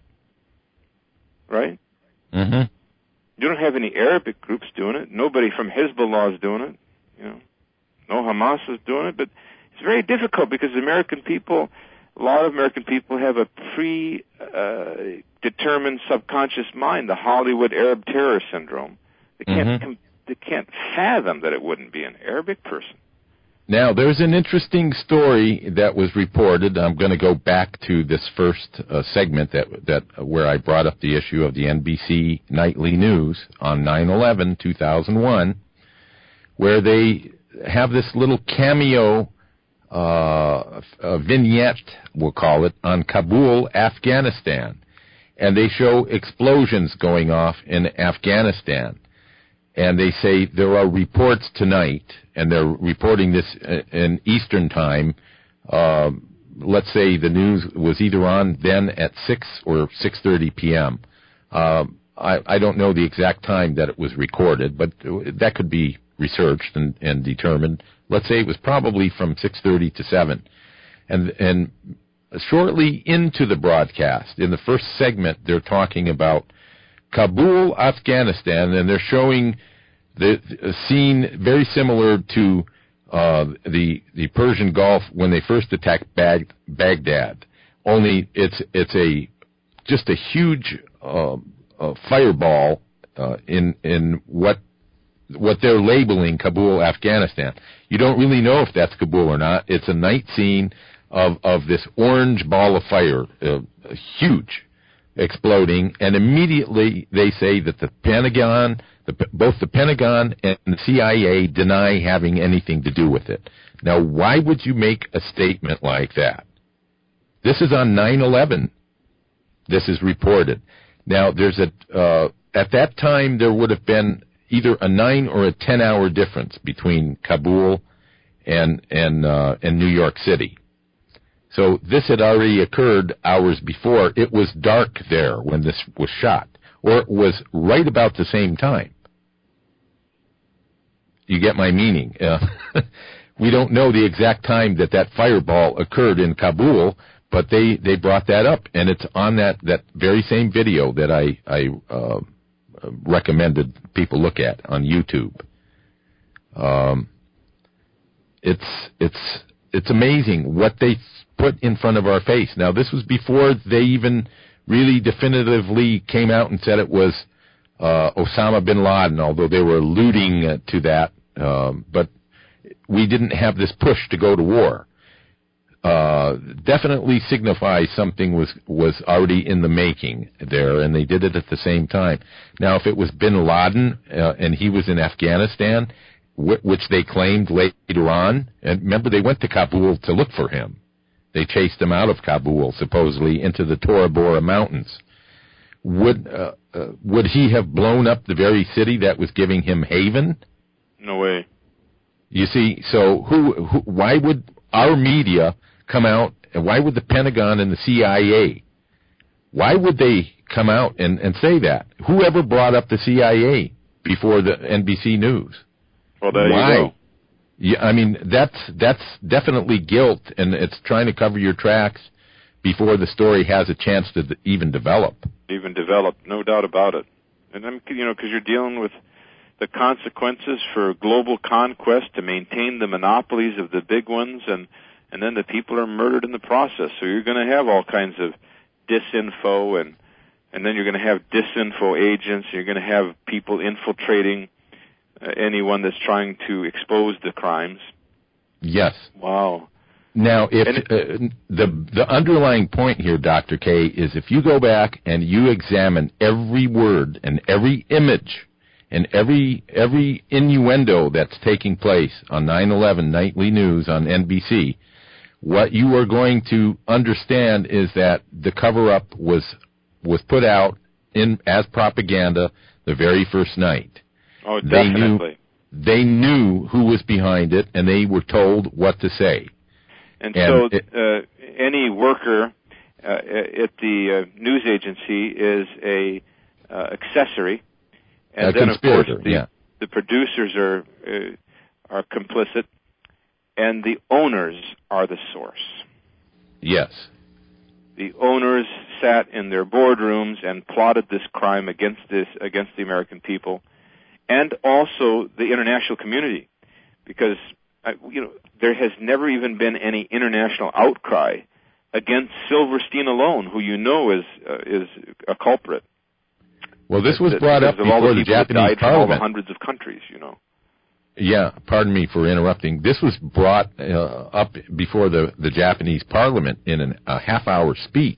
Right? Mm-hmm. You don't have any Arabic groups doing it. Nobody from Hezbollah is doing it. You know, no Hamas is doing it. But it's very difficult because a lot of American people have a determined subconscious mind, the Hollywood Arab terror syndrome. They can't fathom that it wouldn't be an Arabic person. Now, there's an interesting story that was reported. I'm going to go back to this first segment that where I brought up the issue of the NBC Nightly News on 9/11/2001, where they have this little cameo vignette, we'll call it, on Kabul, Afghanistan. And they show explosions going off in Afghanistan. And they say there are reports tonight, and they're reporting this in Eastern time. Let's say the news was either on then at 6 or 6:30 p.m. I don't know the exact time that it was recorded, but that could be researched and determined. Let's say it was probably from 6:30 to 7. And shortly into the broadcast, in the first segment, they're talking about Kabul, Afghanistan, and they're showing the scene very similar to the Persian Gulf when they first attacked Baghdad. Only it's just a huge fireball in what they're labeling Kabul, Afghanistan. You don't really know if that's Kabul or not. It's a night scene of this orange ball of fire, huge, exploding, and immediately they say that the Pentagon, both the Pentagon and the CIA deny having anything to do with it. Now, why would you make a statement like that? This is on 9/11. This is reported. Now, there's at that time there would have been either a 9 or a 10-hour difference between Kabul and New York City. So this had already occurred hours before. It was dark there when this was shot, or it was right about the same time. You get my meaning. We don't know the exact time that fireball occurred in Kabul, but they brought that up, and it's on that very same video that I recommended people look at on YouTube. It's amazing what they put in front of our face. Now, this was before they even really definitively came out and said it was Osama bin Laden, although they were alluding to that. But we didn't have this push to go to war. Definitely signifies something was already in the making there, and they did it at the same time. Now, if it was bin Laden and he was in Afghanistan, which they claimed later on, and remember they went to Kabul to look for him. They chased him out of Kabul, supposedly, into the Tora Bora Mountains. Would he have blown up the very city that was giving him haven? No way. You see, so why would our media come out, and why would the Pentagon and the CIA, why would they come out and say that? Whoever brought up the CIA before the NBC News? Well, there why? You go. Yeah, I mean, that's definitely guilt, and it's trying to cover your tracks before the story has a chance to even develop. No doubt about it. And then, because you're dealing with the consequences for global conquest to maintain the monopolies of the big ones, and then the people are murdered in the process. So you're going to have all kinds of disinfo and then you're going to have disinfo agents. You're going to have people infiltrating anyone that's trying to expose the crimes. Yes. Wow. Now, if the underlying point here, Dr. K, is if you go back and you examine every word and every image and every innuendo that's taking place on 9/11 Nightly News on NBC, what you are going to understand is that the cover-up was put out as propaganda the very first night. Oh, definitely. They knew who was behind it, and they were told what to say. And so any worker at the news agency is a accessory, and then of course the producers are complicit, and the owners are the source. Yes. The owners sat in their boardrooms and plotted this crime against the American people, and also the international community, because there has never even been any international outcry against Silverstein alone, who is a culprit. Well, this was brought up before the Japanese Parliament. All the hundreds of countries, Yeah, pardon me for interrupting. This was brought up before the Japanese Parliament in a half-hour speech.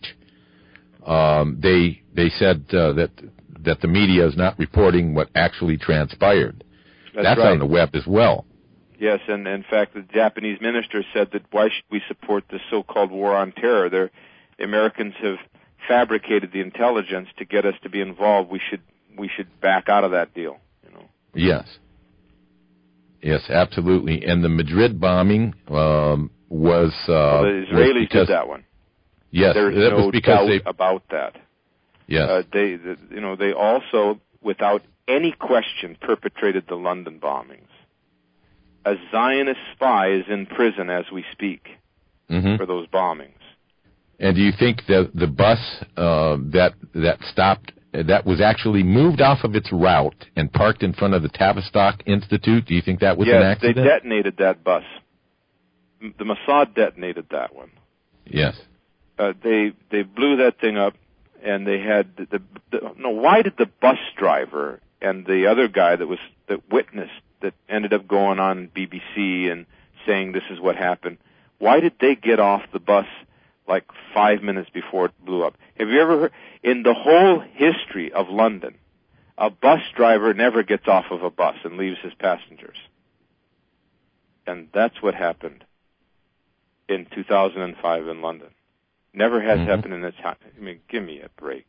They said that the media is not reporting what actually transpired. That's right. On the web as well. Yes, and in fact, the Japanese minister said that why should we support this so-called war on terror? The Americans have fabricated the intelligence to get us to be involved. We should back out of that deal. Yes. Yes, absolutely. And the Madrid bombing was the Israelis did that one. Yes, there's no doubt about that. Yes, they also, without any question, perpetrated the London bombings. A Zionist spy is in prison as we speak for those bombings. And do you think that the bus that stopped, that was actually moved off of its route and parked in front of the Tavistock Institute, do you think that was an accident? Yes, they detonated that bus. The Mossad detonated that one. Yes. They blew that thing up, and they had why did the bus driver and the other guy that witnessed, that ended up going on BBC and saying this is what happened, why did they get off the bus like 5 minutes before it blew up? Have you ever heard, in the whole history of London, a bus driver never gets off of a bus and leaves his passengers? And that's what happened in 2005 in London. Never has happened in its time. I mean, give me a break.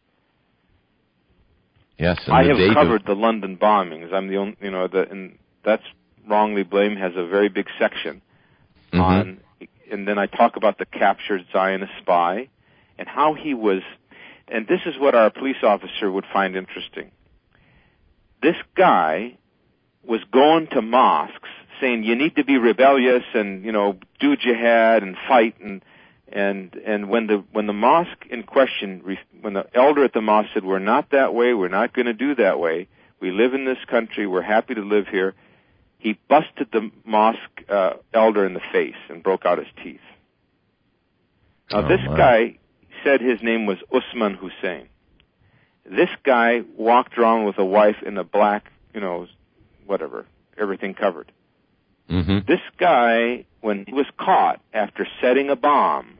Yes, I have covered the London bombings. I'm the only, and that's Wrongly Blamed has a very big section on, and then I talk about the captured Zionist spy and how he was, and this is what our police officer would find interesting. This guy was going to mosques saying you need to be rebellious and, do jihad and fight, and when the mosque in question, when the elder at the mosque said, we're not that way, we're not going to do that way, we live in this country, we're happy to live here, he busted the mosque elder in the face and broke out his teeth. Now this guy said his name was Usman Hussein. This guy walked around with a wife in a black, whatever, everything covered. This guy, when he was caught after setting a bomb,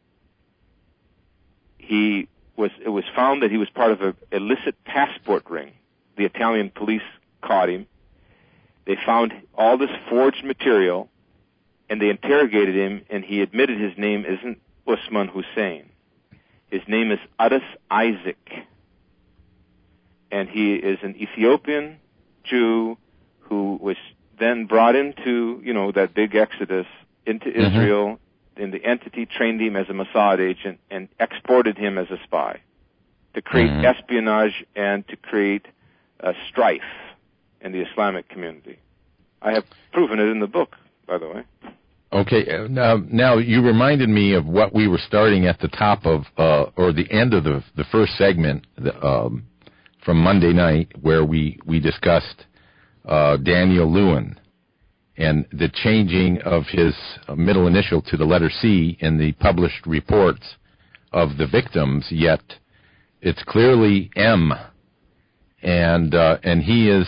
it was found that he was part of an illicit passport ring. The Italian police caught him. They found all this forged material, and they interrogated him, and he admitted his name isn't Usman Hussein. His name is Adas Isaac, and he is an Ethiopian Jew who was then brought into, that big exodus into Israel, and the entity trained him as a Mossad agent and exported him as a spy to create espionage and to create strife in the Islamic community. I have proven it in the book, by the way. Okay, now you reminded me of what we were starting at the top of, or the end of the first segment from Monday night, where we discussed Daniel Lewin and the changing of his middle initial to the letter C in the published reports of the victims, yet It's clearly M, and he is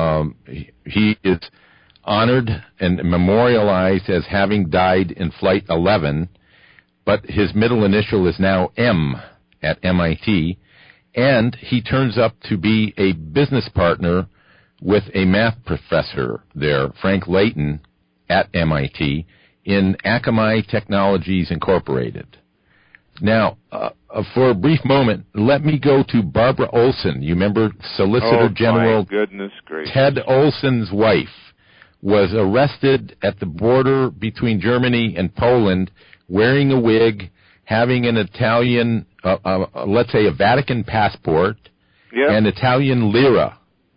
honored and memorialized as having died in Flight 11, but his middle initial is now M at MIT, and he turns up to be a business partner with a math professor there, Frank Layton, at MIT, in Akamai Technologies Incorporated. Now, for a brief moment, let me go to Barbara Olson. You remember Solicitor General Ted Olson's wife was arrested at the border between Germany and Poland wearing a wig, having an Italian, let's say a Vatican passport, and Italian lira.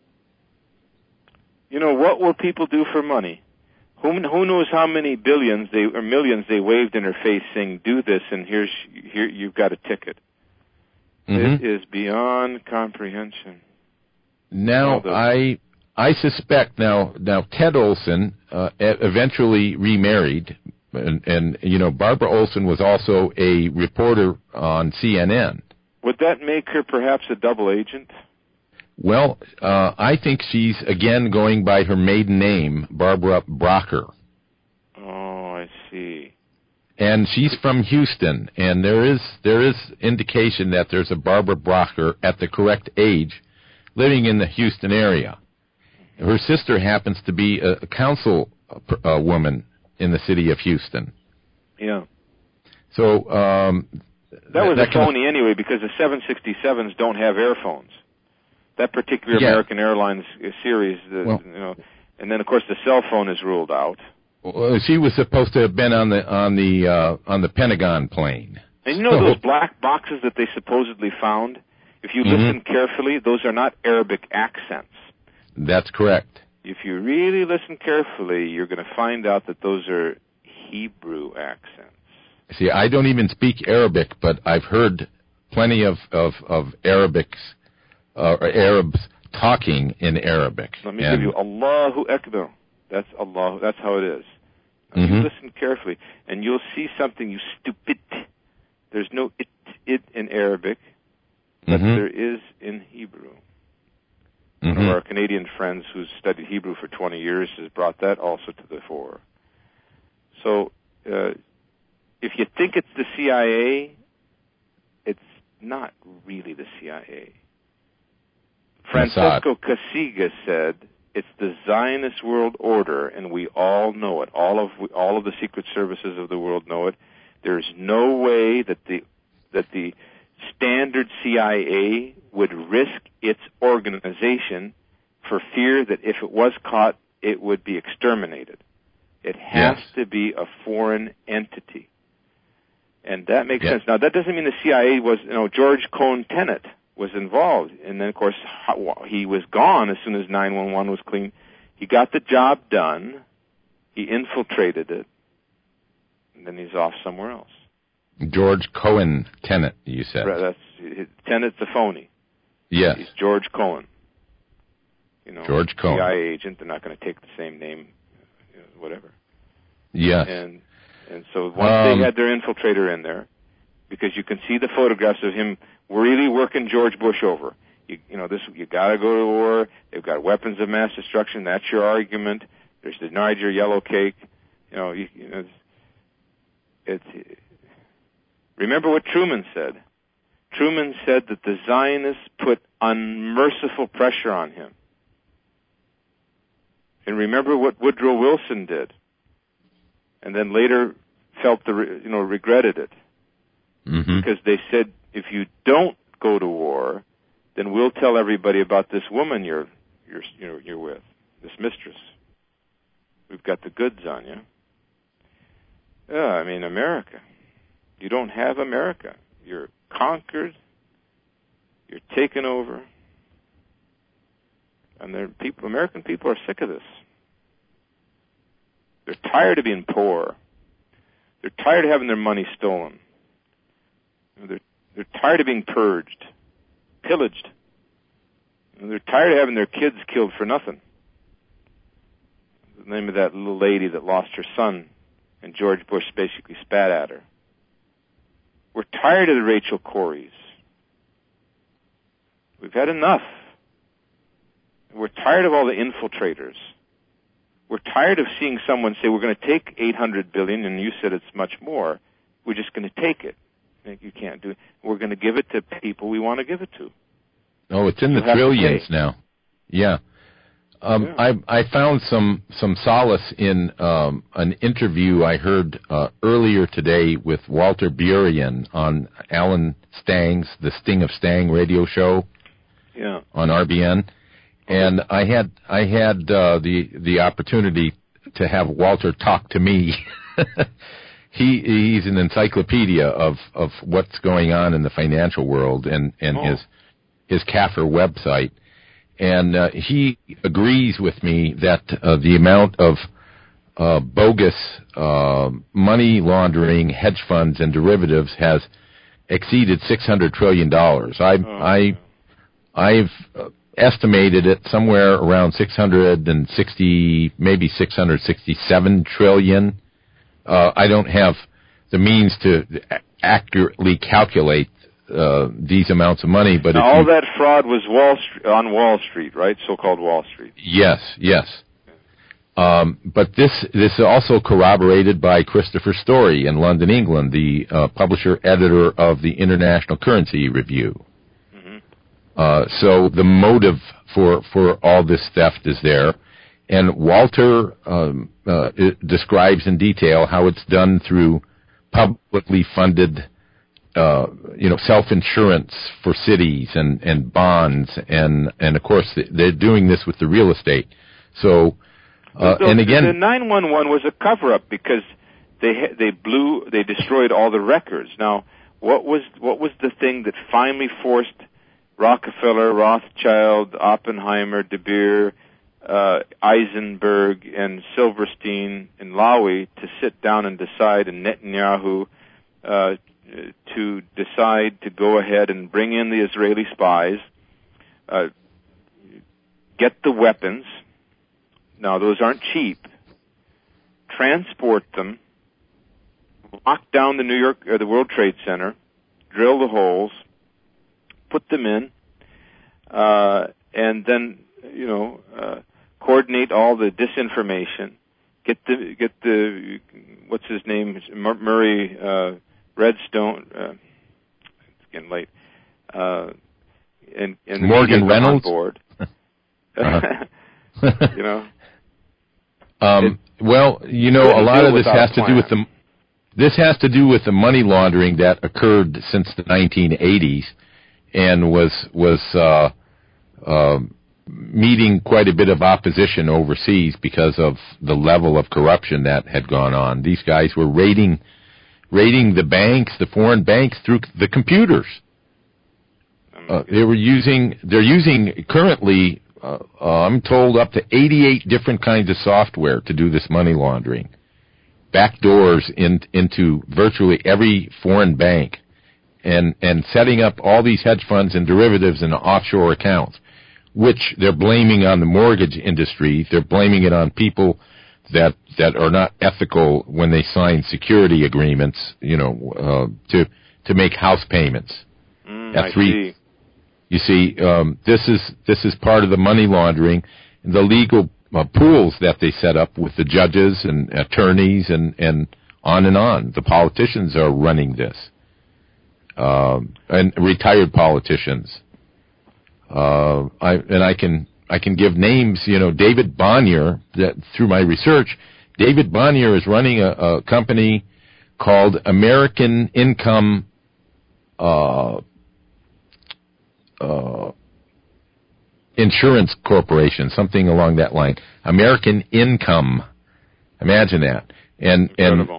You know, what will people do for money? Who knows how many billions or millions they waved in her face saying, do this, and here you've got a ticket. It is beyond comprehension. Now, I suspect now Ted Olson eventually remarried, and you know, Barbara Olson was also a reporter on CNN. Would that make her perhaps a double agent? Well, I think she's again going by her maiden name, Barbara Brocker. Oh, I see. And she's from Houston, and there is indication that there's a Barbara Brocker at the correct age living in the Houston area. Her sister happens to be a council woman in the city of Houston. Yeah. So that was a phony anyway, because the 767s don't have airphones. That particular American Airlines series, you know, and then of course the cell phone is ruled out. Well, she was supposed to have been on the Pentagon plane. And you know those black boxes that they supposedly found? If you listen carefully, those are not Arabic accents. That's correct. If you really listen carefully, you're going to find out that those are Hebrew accents. See, I don't even speak Arabic, but I've heard plenty of Arabics. Arabs talking in Arabic. Let me give you Allahu Akbar. That's Allah. That's how it is. Now, you listen carefully, and you'll see something, you stupid. There's no it in Arabic, but there is in Hebrew. One of our Canadian friends who's studied Hebrew for 20 years has brought that also to the fore. So, if you think it's the CIA, it's not really the CIA. Francesco Casiga said it's the Zionist world order, and we all know it. All of the secret services of the world know it. There's no way that the standard CIA would risk its organization for fear that if it was caught, it would be exterminated. It has to be a foreign entity, and that makes sense. Now, that doesn't mean the CIA was, George Cohn Tenet was involved. And then, of course, he was gone as soon as 911 was clean. He got the job done. He infiltrated it. And then he's off somewhere else. George Cohen Tenet, you said. Right, Tenet's a phony. Yes. He's George Cohen. George Cohen. CIA agent. They're not going to take the same name, whatever. Yes. And so once they had their infiltrator in there, because you can see the photographs of him really working George Bush over. You got to go to war. They've got weapons of mass destruction. That's your argument. There's denied your yellow cake. Remember what Truman said. Truman said that the Zionists put unmerciful pressure on him. And remember what Woodrow Wilson did, and then later felt regretted it. Because they said, if you don't go to war, then we'll tell everybody about this woman you're with, this mistress. We've got the goods on you. Yeah, America. You don't have America. You're conquered. You're taken over. And American people are sick of this. They're tired of being poor. They're tired of having their money stolen. They're tired of being purged, pillaged. They're tired of having their kids killed for nothing. The name of that little lady that lost her son, and George Bush basically spat at her. We're tired of the Rachel Corries. We've had enough. We're tired of all the infiltrators. We're tired of seeing someone say, we're going to take $800 billion, and you said it's much more. We're just going to take it. You can't do it. We're going to give it to people we want to give it to. Oh, it's in the trillions now. Yeah. I found some solace in an interview I heard earlier today with Walter Burien on Alan Stang's The Sting of Stang radio show on RBN. And I had the opportunity to have Walter talk to me. He's an encyclopedia of what's going on in the financial world and his CAFR website. And he agrees with me that the amount of bogus money laundering, hedge funds, and derivatives has exceeded $600 trillion. I've estimated it somewhere around 660, maybe 667 trillion. I don't have the means to accurately calculate these amounts of money, but now, all that fraud was on Wall Street, right? So-called Wall Street. Yes. But this is also corroborated by Christopher Story in London, England, the publisher-editor of the International Currency Review. So the motive for all this theft is there. And Walter describes in detail how it's done through publicly funded, self-insurance for cities and bonds. And of course, they're doing this with the real estate. So, and again... The 911 was a cover-up because they destroyed all the records. Now, what was the thing that finally forced Rockefeller, Rothschild, Oppenheimer, De Beer, Eisenberg, and Silverstein and Lowy to sit down and decide, and Netanyahu to decide to go ahead and bring in the Israeli spies, get the weapons. Now, those aren't cheap. Transport them, lock down the World Trade Center, drill the holes, put them in, and then coordinate all the disinformation. Get the what's his name, Murray Redstone. It's getting late. And Morgan Reynolds on board. A lot of this has to do with the money laundering that occurred since the 1980s. And was meeting quite a bit of opposition overseas because of the level of corruption that had gone on. These guys were raiding the banks, the foreign banks, through the computers. They're using currently, I'm told, up to 88 different kinds of software to do this money laundering. Backdoors into virtually every foreign bank. And setting up all these hedge funds and derivatives and offshore accounts, which they're blaming on the mortgage industry. They're blaming it on people that are not ethical when they sign security agreements, to make house payments. See. You see, this is part of the money laundering, the legal pools that they set up with the judges and attorneys and on. The politicians are running this. And retired politicians. I can give names. David Bonnier. That through my research, David Bonnier is running a company called American Income Insurance Corporation, something along that line. American Income. Imagine that. And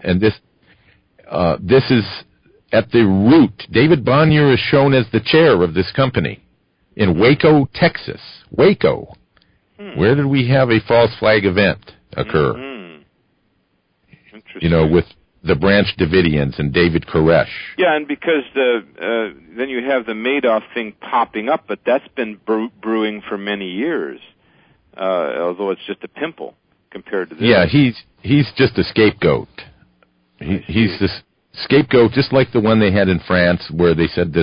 this is at the root. David Bonnier is shown as the chair of this company in Waco, Texas. Waco. Where did we have a false flag event occur? Interesting. With the Branch Davidians and David Koresh. Yeah, and because then you have the Madoff thing popping up, but that's been brewing for many years, although it's just a pimple compared to this. Yeah, he's just a scapegoat. He's this scapegoat, just like the one they had in France, where they said this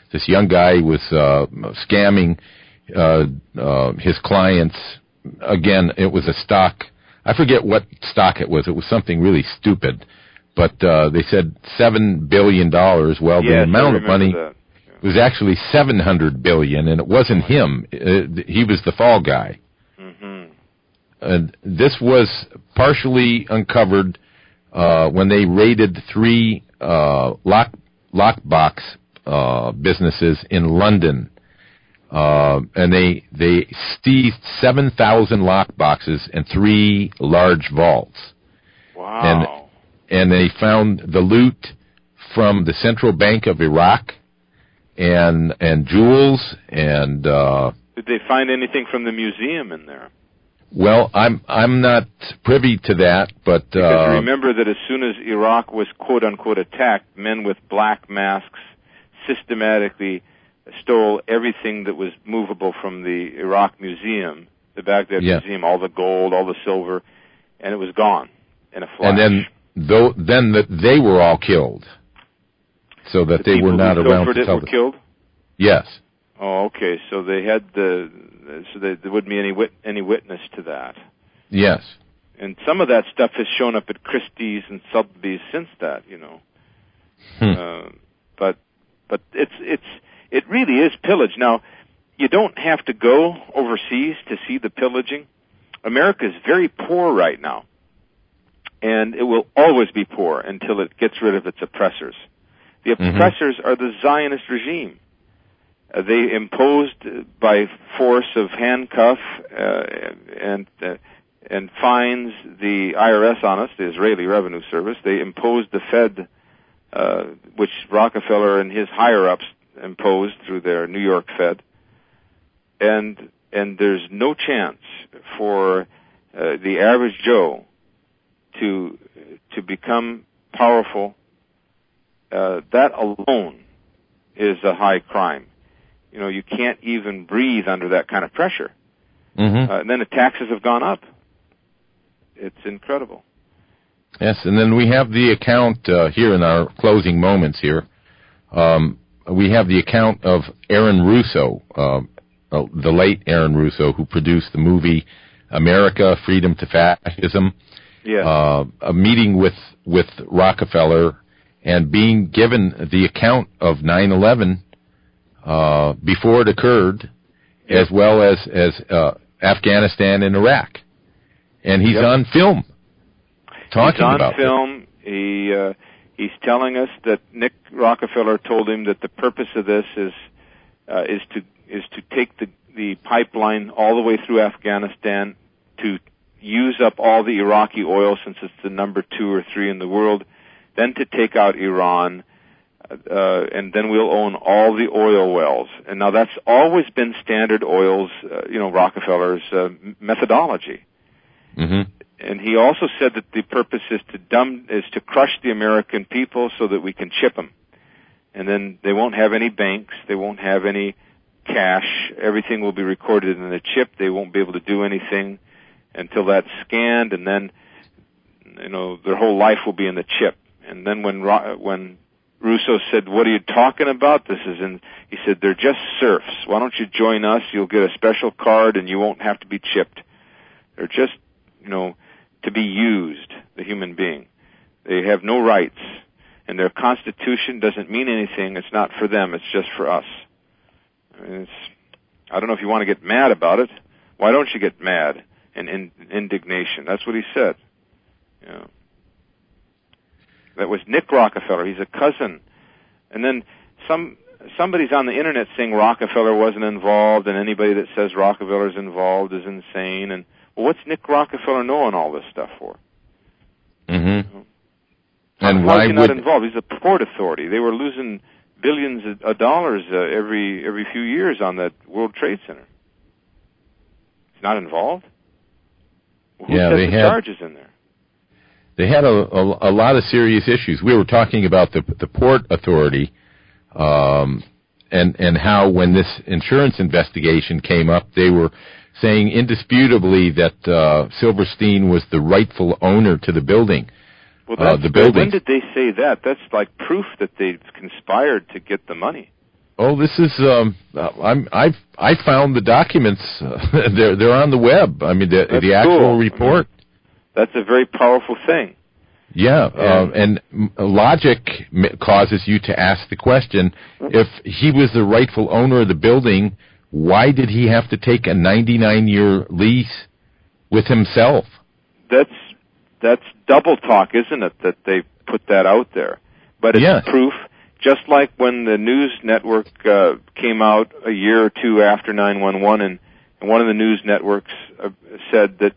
this young guy was scamming his clients. Again, it was a stock. I forget what stock it was. It was something really stupid. But they said $7 billion. Well, the amount of money was actually $700 billion, and it wasn't him. He was the fall guy. Mm-hmm. And this was partially uncovered when they raided 3 lockbox businesses in London. And they seized 7,000 lockboxes and 3 large vaults. Wow. And they found the loot from the Central Bank of Iraq and jewels and did they find anything from the museum in there? Well, I'm not privy to that, but because remember that as soon as Iraq was quote unquote attacked, men with black masks systematically stole everything that was movable from the Iraq Museum, the Baghdad Museum, all the gold, all the silver, and it was gone in a flash. And then they were all killed, so that they were not around to tell. Were killed? Yes. Oh, okay. So they had there wouldn't be any witness to that. Yes. And some of that stuff has shown up at Christie's and Sotheby's since that, you know. But it really is pillage. Now, you don't have to go overseas to see the pillaging. America is very poor right now, and it will always be poor until it gets rid of its oppressors. The oppressors are the Zionist regime. They imposed by force of handcuff and fines the IRS on us, the Israeli Revenue Service. They imposed the Fed, which Rockefeller and his higher-ups imposed through their New York Fed. And there's no chance for the average Joe to become powerful. That alone is a high crime. You know, you can't even breathe under that kind of pressure. And then the taxes have gone up. It's incredible. Yes, and then we have the account here in our closing moments here. We have the account of Aaron Russo, the late Aaron Russo, who produced the movie America, Freedom to Fascism. Yeah. A meeting with Rockefeller and being given the account of 9/11 before it occurred, as well as Afghanistan and Iraq. And he's on film talking about it. He's on film. He's telling us that Nick Rockefeller told him that the purpose of this is to take the pipeline all the way through Afghanistan to use up all the Iraqi oil, since it's the number 2 or 3 in the world, then to take out Iran, and then we'll own all the oil wells. And now that's always been Standard Oil's, Rockefeller's methodology. And he also said that the purpose is to crush the American people so that we can chip them. And then they won't have any banks, they won't have any cash, everything will be recorded in the chip, they won't be able to do anything until that's scanned, and then, their whole life will be in the chip. And then when Russo said, "What are you talking about? He said, "They're just serfs. Why don't you join us? You'll get a special card and you won't have to be chipped." They're just, to be used, the human being. They have no rights. And their constitution doesn't mean anything. It's not for them. It's just for us. I don't know if you want to get mad about it. Why don't you get mad and indignation? That's what he said. That was Nick Rockefeller. He's a cousin. And then somebody's on the internet saying Rockefeller wasn't involved, and anybody that says Rockefeller's involved is insane. And what's Nick Rockefeller knowing all this stuff for? And why is he not involved? He's a port authority. They were losing billions of dollars every few years on that World Trade Center. He's not involved? Who set the charges in there? They had a lot of serious issues. We were talking about the Port Authority, and how when this insurance investigation came up, they were saying indisputably that Silverstein was the rightful owner to the building. Well, the building. When did they say that? That's like proof that they've conspired to get the money. Oh, this is I found the documents. They're on the web. I mean, the actual cool. report. That's a very powerful thing. Yeah, and logic causes you to ask the question: if he was the rightful owner of the building, why did he have to take a 99-year lease with himself? That's double talk, isn't it? That they put that out there, but it's proof. Just like when the news network came out a year or two after 9/11, and one of the news networks said that,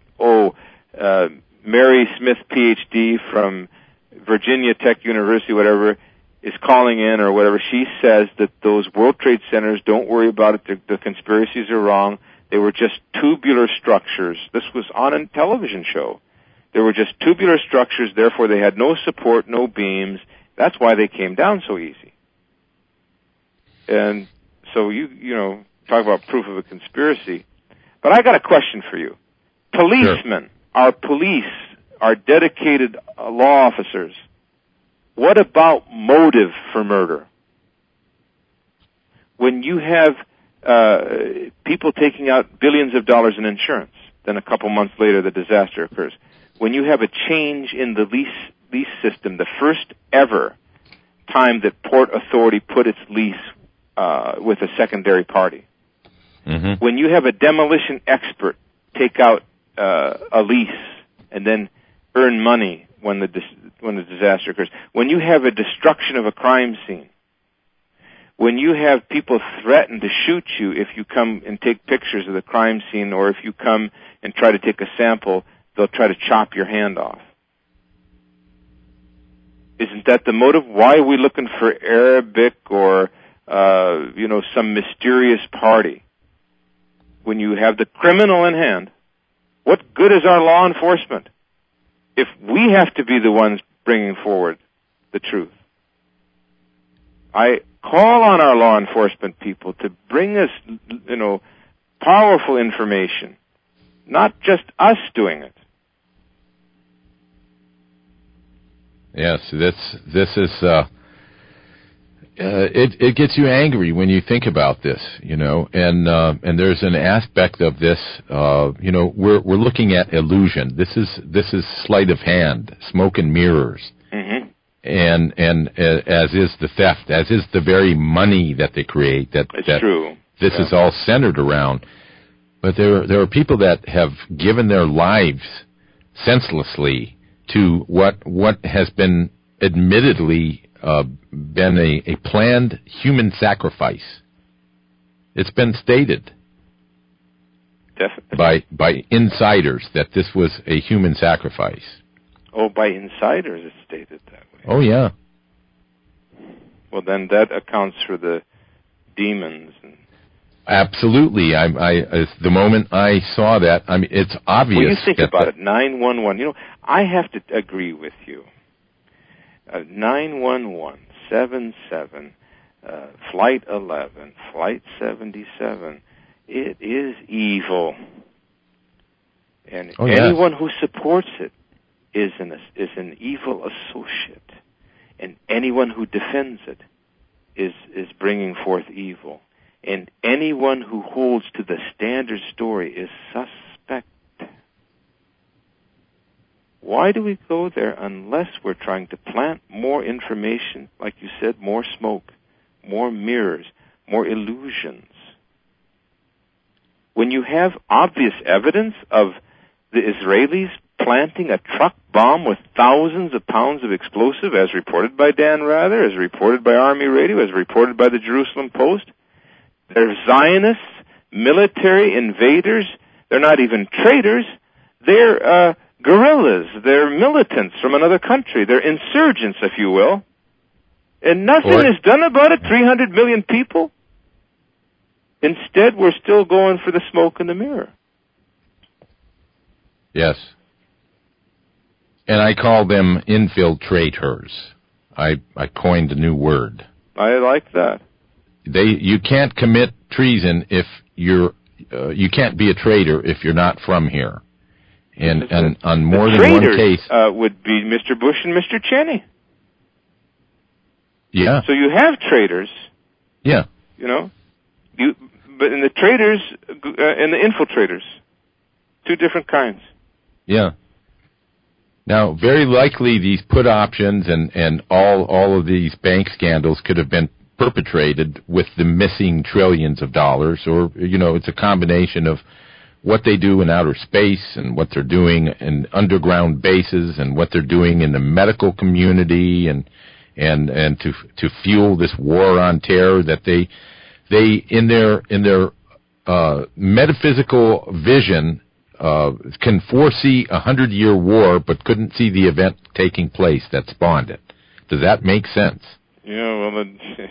Mary Smith, Ph.D. from Virginia Tech University, whatever, is calling in or whatever. She says that those World Trade Centers, don't worry about it, the conspiracies are wrong. They were just tubular structures. This was on a television show. They were just tubular structures, therefore they had no support, no beams. That's why they came down so easy. And so you know, talk about proof of a conspiracy. But I got a question for you. Policemen, sure. Our police, our dedicated law officers, what about motive for murder? When you have people taking out billions of dollars in insurance, then a couple months later the disaster occurs. When you have a change in the lease system, the first ever time that Port Authority put its lease with a secondary party. Mm-hmm. When you have a demolition expert take out a lease and then earn money when the disaster occurs. When you have a destruction of a crime scene. When you have people threaten to shoot you if you come and take pictures of the crime scene, or if you come and try to take a sample, they'll try to chop your hand off. Isn't that the motive? Why are we looking for Arabic or, some mysterious party? When you have the criminal in hand, what good is our law enforcement if we have to be the ones bringing forward the truth? I call on our law enforcement people to bring us, powerful information, not just us doing it. Yes, this is it gets you angry when you think about this, and there's an aspect of this, we're looking at illusion. This is sleight of hand, smoke and mirrors, mm-hmm. and as is the theft, as is the very money that they create. That's true. This is all centered around. But there are people that have given their lives senselessly to what has been admittedly been a planned human sacrifice. It's been stated by insiders that this was a human sacrifice. Oh, by insiders it's stated that way. Oh, yeah. Well, then that accounts for the demons. Absolutely. The moment I saw that, it's obvious. When you think about it, 911, I have to agree with you. 911, 77, Flight 11, Flight 77, it is evil. And anyone who supports it is an evil associate. And anyone who defends it is bringing forth evil. And anyone who holds to the standard story is suspect. Why do we go there unless we're trying to plant more information, like you said, more smoke, more mirrors, more illusions? When you have obvious evidence of the Israelis planting a truck bomb with thousands of pounds of explosive, as reported by Dan Rather, as reported by Army Radio, as reported by the Jerusalem Post, they're Zionists, military invaders. They're not even traitors. They're guerrillas. They're militants from another country. They're insurgents, if you will. And nothing is done about it, 300 million people. Instead, we're still going for the smoke and the mirror. Yes. And I call them infiltrators. I coined a new word. I like that. You can't commit treason if you can't be a traitor if you're not from here. And on more than one case, would be Mr. Bush and Mr. Cheney. Yeah. So you have traitors. Yeah. But in the traders and the infiltrators, two different kinds. Yeah. Now, very likely these put options and all of these bank scandals could have been perpetrated with the missing trillions of dollars, or, it's a combination of what they do in outer space and what they're doing in underground bases and what they're doing in the medical community and to fuel this war on terror that they in their metaphysical vision can foresee a 100-year war, but couldn't see the event taking place that spawned it. Does that make sense? Yeah, well,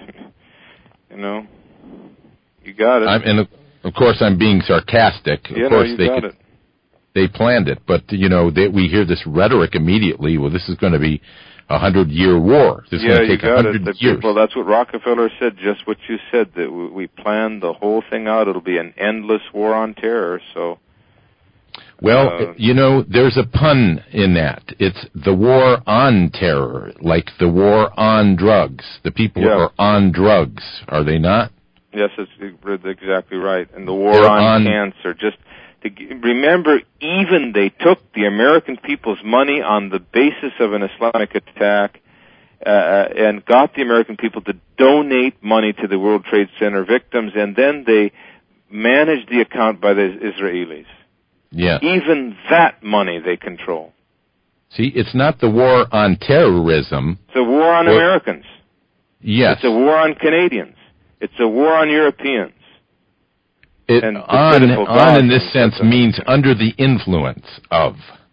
you got it. And of course, I'm being sarcastic. Of course, they planned it, but we hear this rhetoric immediately. Well, this is going to be a 100-year war. This is going to take 100 years. Well, that's what Rockefeller said. Just what you said, that we planned the whole thing out. It'll be an endless war on terror. So. Well, there's a pun in that. It's the war on terror, like the war on drugs. The people are on drugs, are they not? Yes, that's exactly right. And the war on cancer. Just to remember, even they took the American people's money on the basis of an Islamic attack and got the American people to donate money to the World Trade Center victims, and then they managed the account by the Israelis. Yeah. Even that money they control. See, it's not the war on terrorism. It's a war on Americans. Yes. It's a war on Canadians. It's a war on Europeans. On in this sense means under the influence of.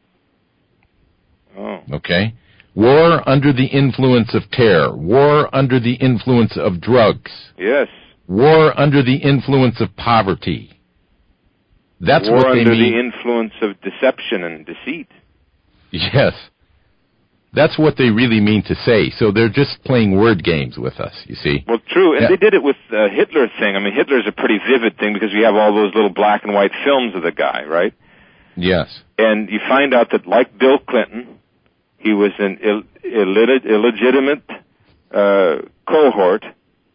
Oh. Okay? War under the influence of terror. War under the influence of drugs. Yes. War under the influence of poverty. That's war what they mean. War under the influence of deception and deceit. Yes. That's what they really mean to say. So they're just playing word games with us, you see. Well, true. And they did it with the Hitler thing. I mean, Hitler's a pretty vivid thing because we have all those little black and white films of the guy, right? Yes. And you find out that, like Bill Clinton, he was an illegitimate cohort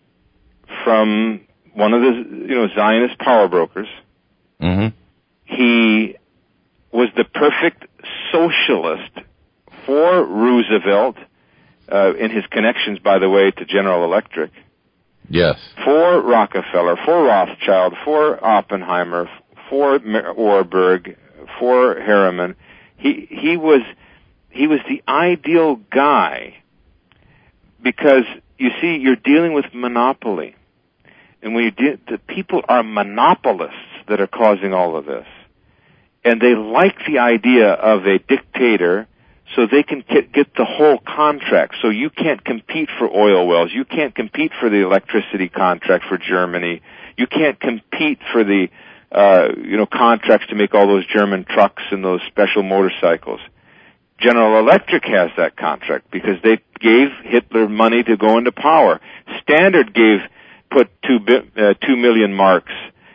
from one of the Zionist power brokers. Mm-hmm. He was the perfect socialist for Roosevelt, in his connections, by the way, to General Electric. Yes. For Rockefeller, for Rothschild, for Oppenheimer, for Warburg, for Harriman. He was the ideal guy because, you see, you're dealing with monopoly. And when the people are monopolists that are causing all of this. And they like the idea of a dictator so they can get the whole contract. So you can't compete for oil wells. You can't compete for the electricity contract for Germany. You can't compete for the, contracts to make all those German trucks and those special motorcycles. General Electric has that contract because they gave Hitler money to go into power. Standard put 2 million marks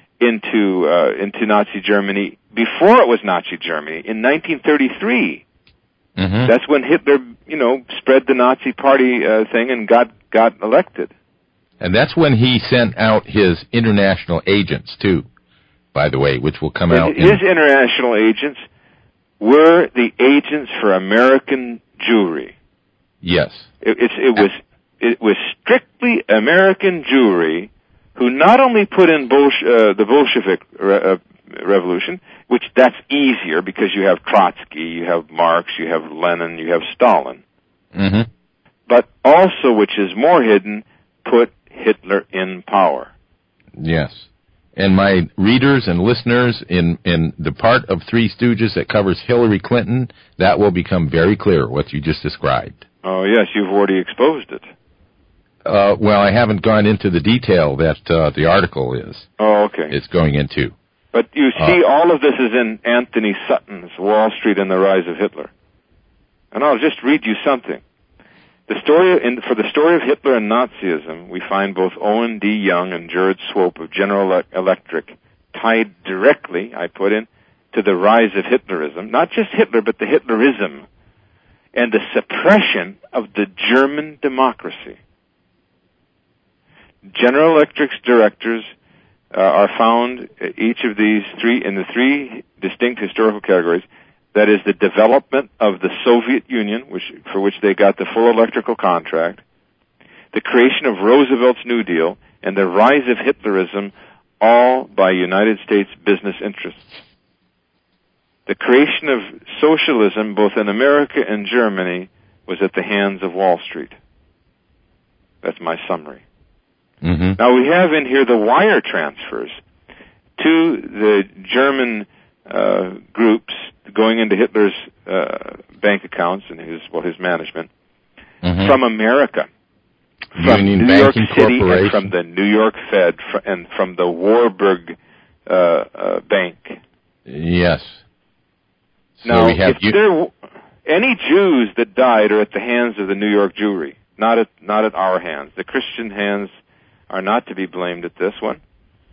into Nazi Germany before it was Nazi Germany in 1933. Mm-hmm. That's when Hitler, spread the Nazi Party thing and got elected. And that's when he sent out his international agents too, by the way, which will come out. His international agents were the agents for American Jewry. Yes. It was strictly American Jewry who not only put in the Bolshevik revolution, which that's easier because you have Trotsky, you have Marx, you have Lenin, you have Stalin. Mm-hmm. But also, which is more hidden, put Hitler in power. Yes. And my readers and listeners in the part of Three Stooges that covers Hillary Clinton, that will become very clear, what you just described. Oh, yes, you've already exposed it. Well, I haven't gone into the detail that the article is. Oh, okay. It's going into. But you see, all of this is in Anthony Sutton's Wall Street and the Rise of Hitler. And I'll just read you something. For the story of Hitler and Nazism, we find both Owen D. Young and Jared Swope of General Electric tied directly, I put in, to the rise of Hitlerism. Not just Hitler, but the Hitlerism and the suppression of the German democracy. General Electric's directors are found each of these in the three distinct historical categories. That is the development of the Soviet Union, for which they got the full electrical contract, the creation of Roosevelt's New Deal, and the rise of Hitlerism, all by United States business interests. The creation of socialism, both in America and Germany, was at the hands of Wall Street. That's my summary. Mm-hmm. Now, we have in here the wire transfers to the German groups going into Hitler's bank accounts and his management from America, from Union New York Banking City, and Corporation. from the New York Fed, and from the Warburg Bank. Yes. So Now, we have any Jews that died are at the hands of the New York Jewry, not at our hands. The Christian hands are not to be blamed at this one.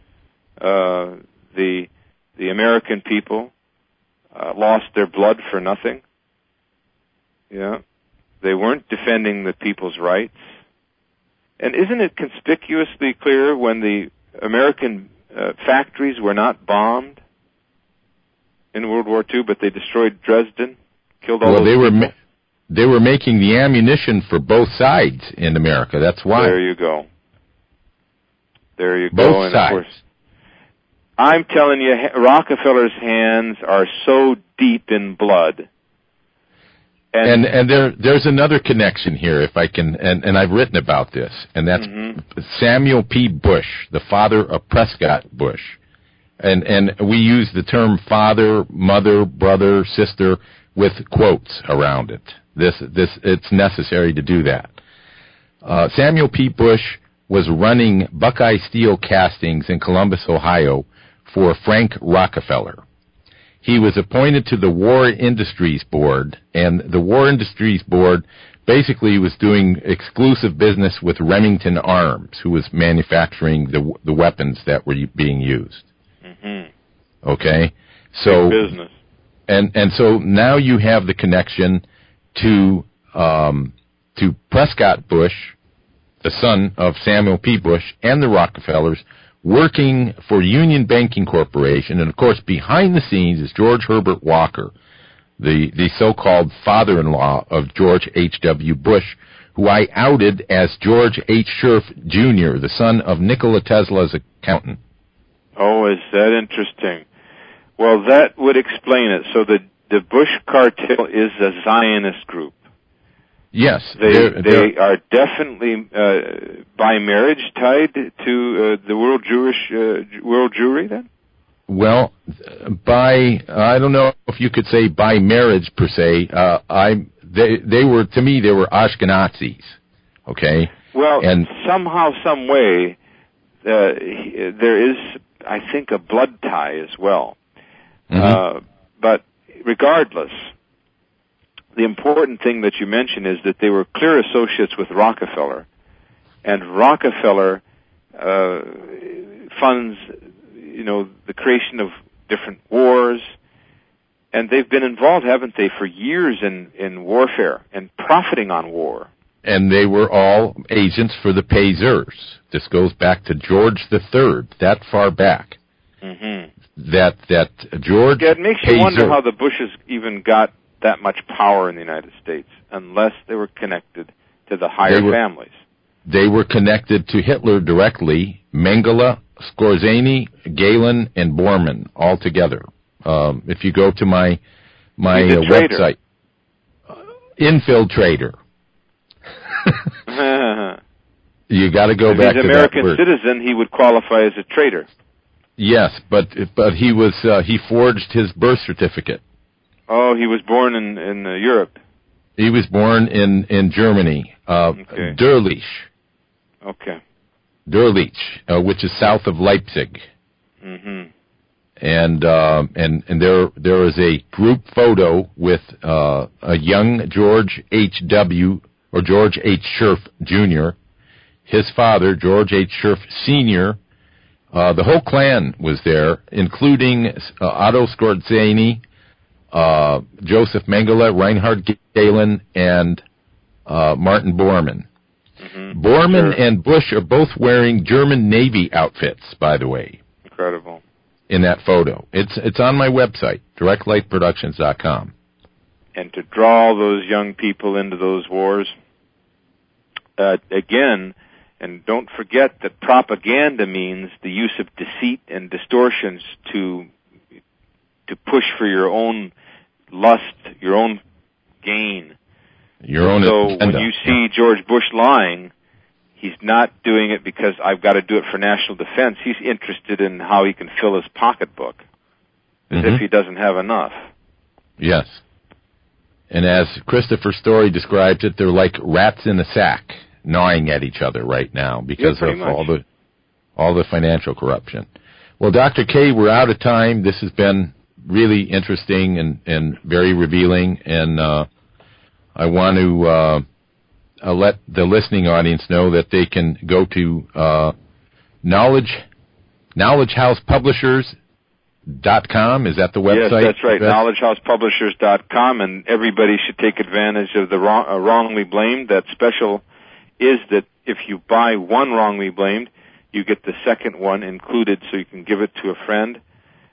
The American people lost their blood for nothing. Yeah, they weren't defending the people's rights. And isn't it conspicuously clear when the American factories were not bombed in World War II, but they destroyed Dresden, killed all those people? They were making the ammunition for both sides in America. That's why. There you go. Both and sides. Of course, I'm telling you, Rockefeller's hands are so deep in blood. And there's another connection here, if I can, and I've written about this, and that's Samuel P. Bush, the father of Prescott Bush. And we use the term father, mother, brother, sister with quotes around it. It's necessary to do that. Samuel P. Bush was running Buckeye Steel Castings in Columbus, Ohio, for Frank Rockefeller. He was appointed to the War Industries Board, and the War Industries Board basically was doing exclusive business with Remington Arms, who was manufacturing the weapons that were being used. Mm-hmm. Okay? So, big business. And so now you have the connection to Prescott Bush, the son of Samuel P. Bush, and the Rockefellers, working for Union Banking Corporation. And, of course, behind the scenes is George Herbert Walker, the so-called father-in-law of George H.W. Bush, who I outed as George H. Scherf, Jr., the son of Nikola Tesla's accountant. Oh, is that interesting? Well, that would explain it. So the Bush cartel is a Zionist group. Yes. They are definitely by marriage tied to the World Jewry then? Well, I don't know if you could say by marriage per se. They were, to me, they were Ashkenazis. Okay? Well, and somehow, some way, there is, I think, a blood tie as well. But regardless, the important thing that you mentioned is that they were clear associates with Rockefeller, and Rockefeller funds, the creation of different wars, and they've been involved, haven't they, for years in warfare and profiting on war. And they were all agents for the Payzers. This goes back to George III, that far back. That George. Yeah, it makes you Payzer, wonder how the Bushes even got that much power in the United States, unless they were connected to the higher families. They were connected to Hitler directly. Mengele, Skorzeny, Galen, and Bormann all together. If you go to my website, infiltrator. You got to go back to that word. If he's an American citizen, he would qualify as a traitor. Yes, but he forged his birth certificate. Oh, he was born in Europe. He was born in Germany, okay. Dürlich. Okay. Dürlich, which is south of Leipzig. And there is a group photo with a young George H.W. or George H. Scherf Jr., his father, George H. Scherf Sr., the whole clan was there, including Otto Skorzeny, Joseph Mengele, Reinhard Galen, and Martin Bormann. Borman and Bush are both wearing German Navy outfits, by the way. Incredible. In that photo. It's on my website, directlightproductions.com. And to draw those young people into those wars, again, and don't forget that propaganda means the use of deceit and distortions to push for your own lust, your own gain. So when you see George Bush lying, he's not doing it because I've got to do it for national defense. He's interested in how he can fill his pocketbook, as if he doesn't have enough. Yes. And as Christopher Story describes it, they're like rats in a sack, gnawing at each other right now because of all the financial corruption. Well, Dr. K, we're out of time. This has been really interesting and very revealing, and I want to let the listening audience know that they can go to KnowledgeHousePublishers.com. Is that the website? Yes, that's right. KnowledgeHousePublishers.com, and everybody should take advantage of the Wrongly Blamed. That special is that if you buy one Wrongly Blamed, you get the second one included, so you can give it to a friend.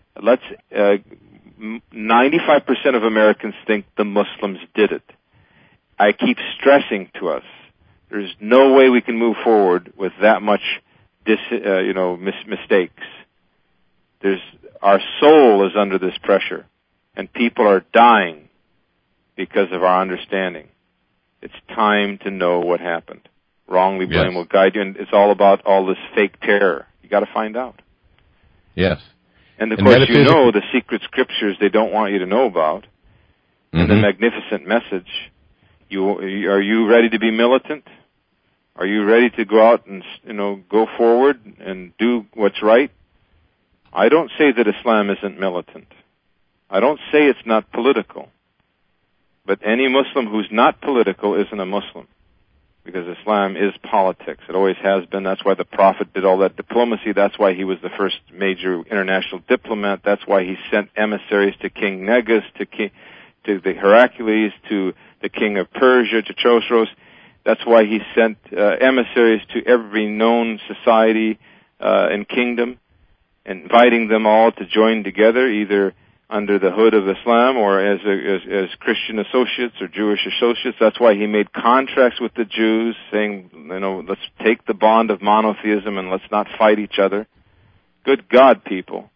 95% of Americans think the Muslims did it. I keep stressing to us, there's no way we can move forward with that much, mistakes. Our soul is under this pressure, and people are dying because of our understanding. It's time to know what happened. Wrongly Blame will guide you, and it's all about all this fake terror. You got to find out. Yes. And of course, you know the secret scriptures they don't want you to know about, and the magnificent message. Are you ready to be militant? Are you ready to go out and go forward and do what's right? I don't say that Islam isn't militant. I don't say it's not political. But any Muslim who's not political isn't a Muslim, because Islam is politics. It always has been. That's why the Prophet did all that diplomacy. That's why he was the first major international diplomat. That's why he sent emissaries to King Negus, to the Heracles, to the king of Persia, to Chosroes. That's why he sent emissaries to every known society and kingdom, inviting them all to join together, either under the hood of Islam or as Christian associates or Jewish associates. That's why he made contracts with the Jews, saying, let's take the bond of monotheism and let's not fight each other. Good God, people.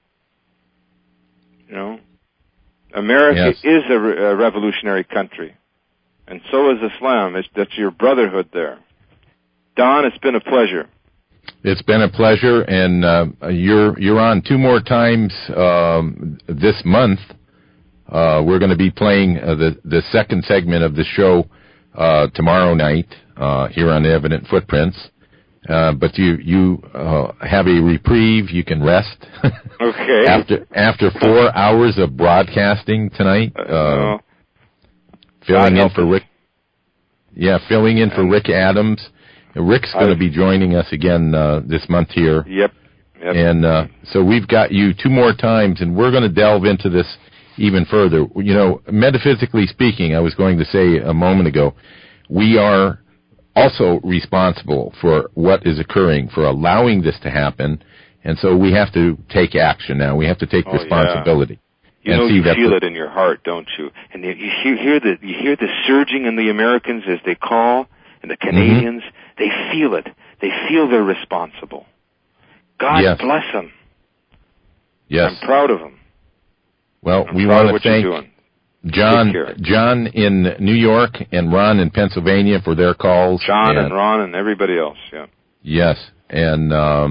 America is a revolutionary country, and so is Islam. That's your brotherhood there. Don, it's been a pleasure. It's been a pleasure, and you're on 2 more times this month. We're going to be playing the second segment of the show tomorrow night here on Evident Footprints. But you have a reprieve. You can rest. Okay. After 4 hours of broadcasting tonight, filling in for Rick. Yeah, filling in for Rick Adams. Rick's going to be joining us again this month here. Yep. And so we've got you 2 more times, and we're going to delve into this even further. Metaphysically speaking, I was going to say a moment ago, we are also responsible for what is occurring, for allowing this to happen, and so we have to take action now. We have to take responsibility. Yeah. You feel it in your heart, don't you? And you hear the surging in the Americans as they call, and the Canadians. They feel it. They feel they're responsible. God bless them. Yes. I'm proud of them. Well, we want to thank John in New York and Ron in Pennsylvania for their calls. John and Ron and everybody else, yeah. Yes, and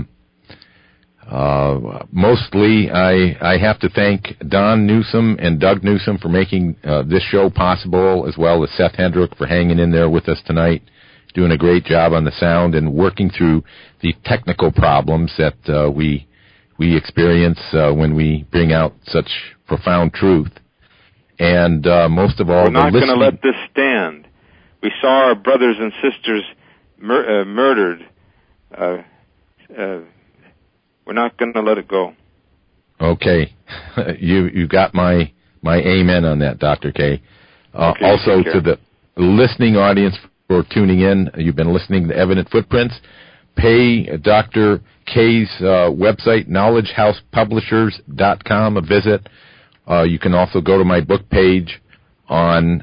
mostly I have to thank Don Newsom and Doug Newsom for making this show possible, as well as Seth Hendrick for hanging in there with us tonight, doing a great job on the sound and working through the technical problems that we experience when we bring out such profound truth. And most of all, we're not going to let this stand. We saw our brothers and sisters murdered. We're not going to let it go. Okay, you got my amen on that, Dr. K. Also to the listening audience for tuning in. You've been listening to Evident Footprints. Pay Dr. K's website, knowledgehousepublishers.com, a visit. You can also go to my book page on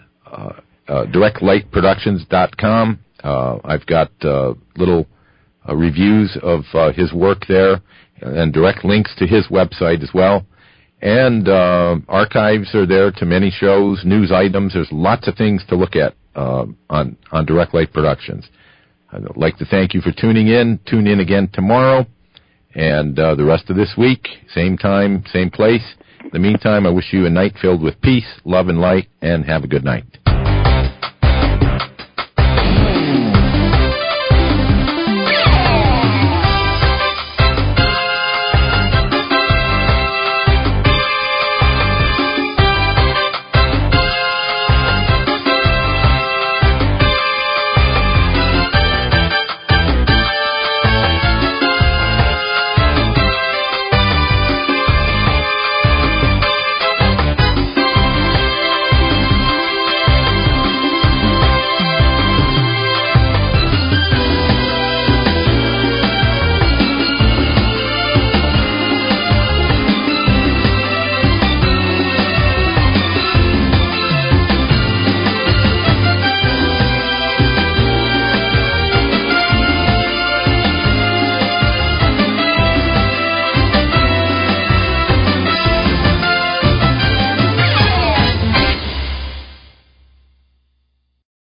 directlightproductions.com. I've got little reviews of his work there and direct links to his website as well. And archives are there to many shows, news items. There's lots of things to look at on Direct Light Productions. I'd like to thank you for tuning in. Tune in again tomorrow and the rest of this week, same time, same place. In the meantime, I wish you a night filled with peace, love, and light, and have a good night.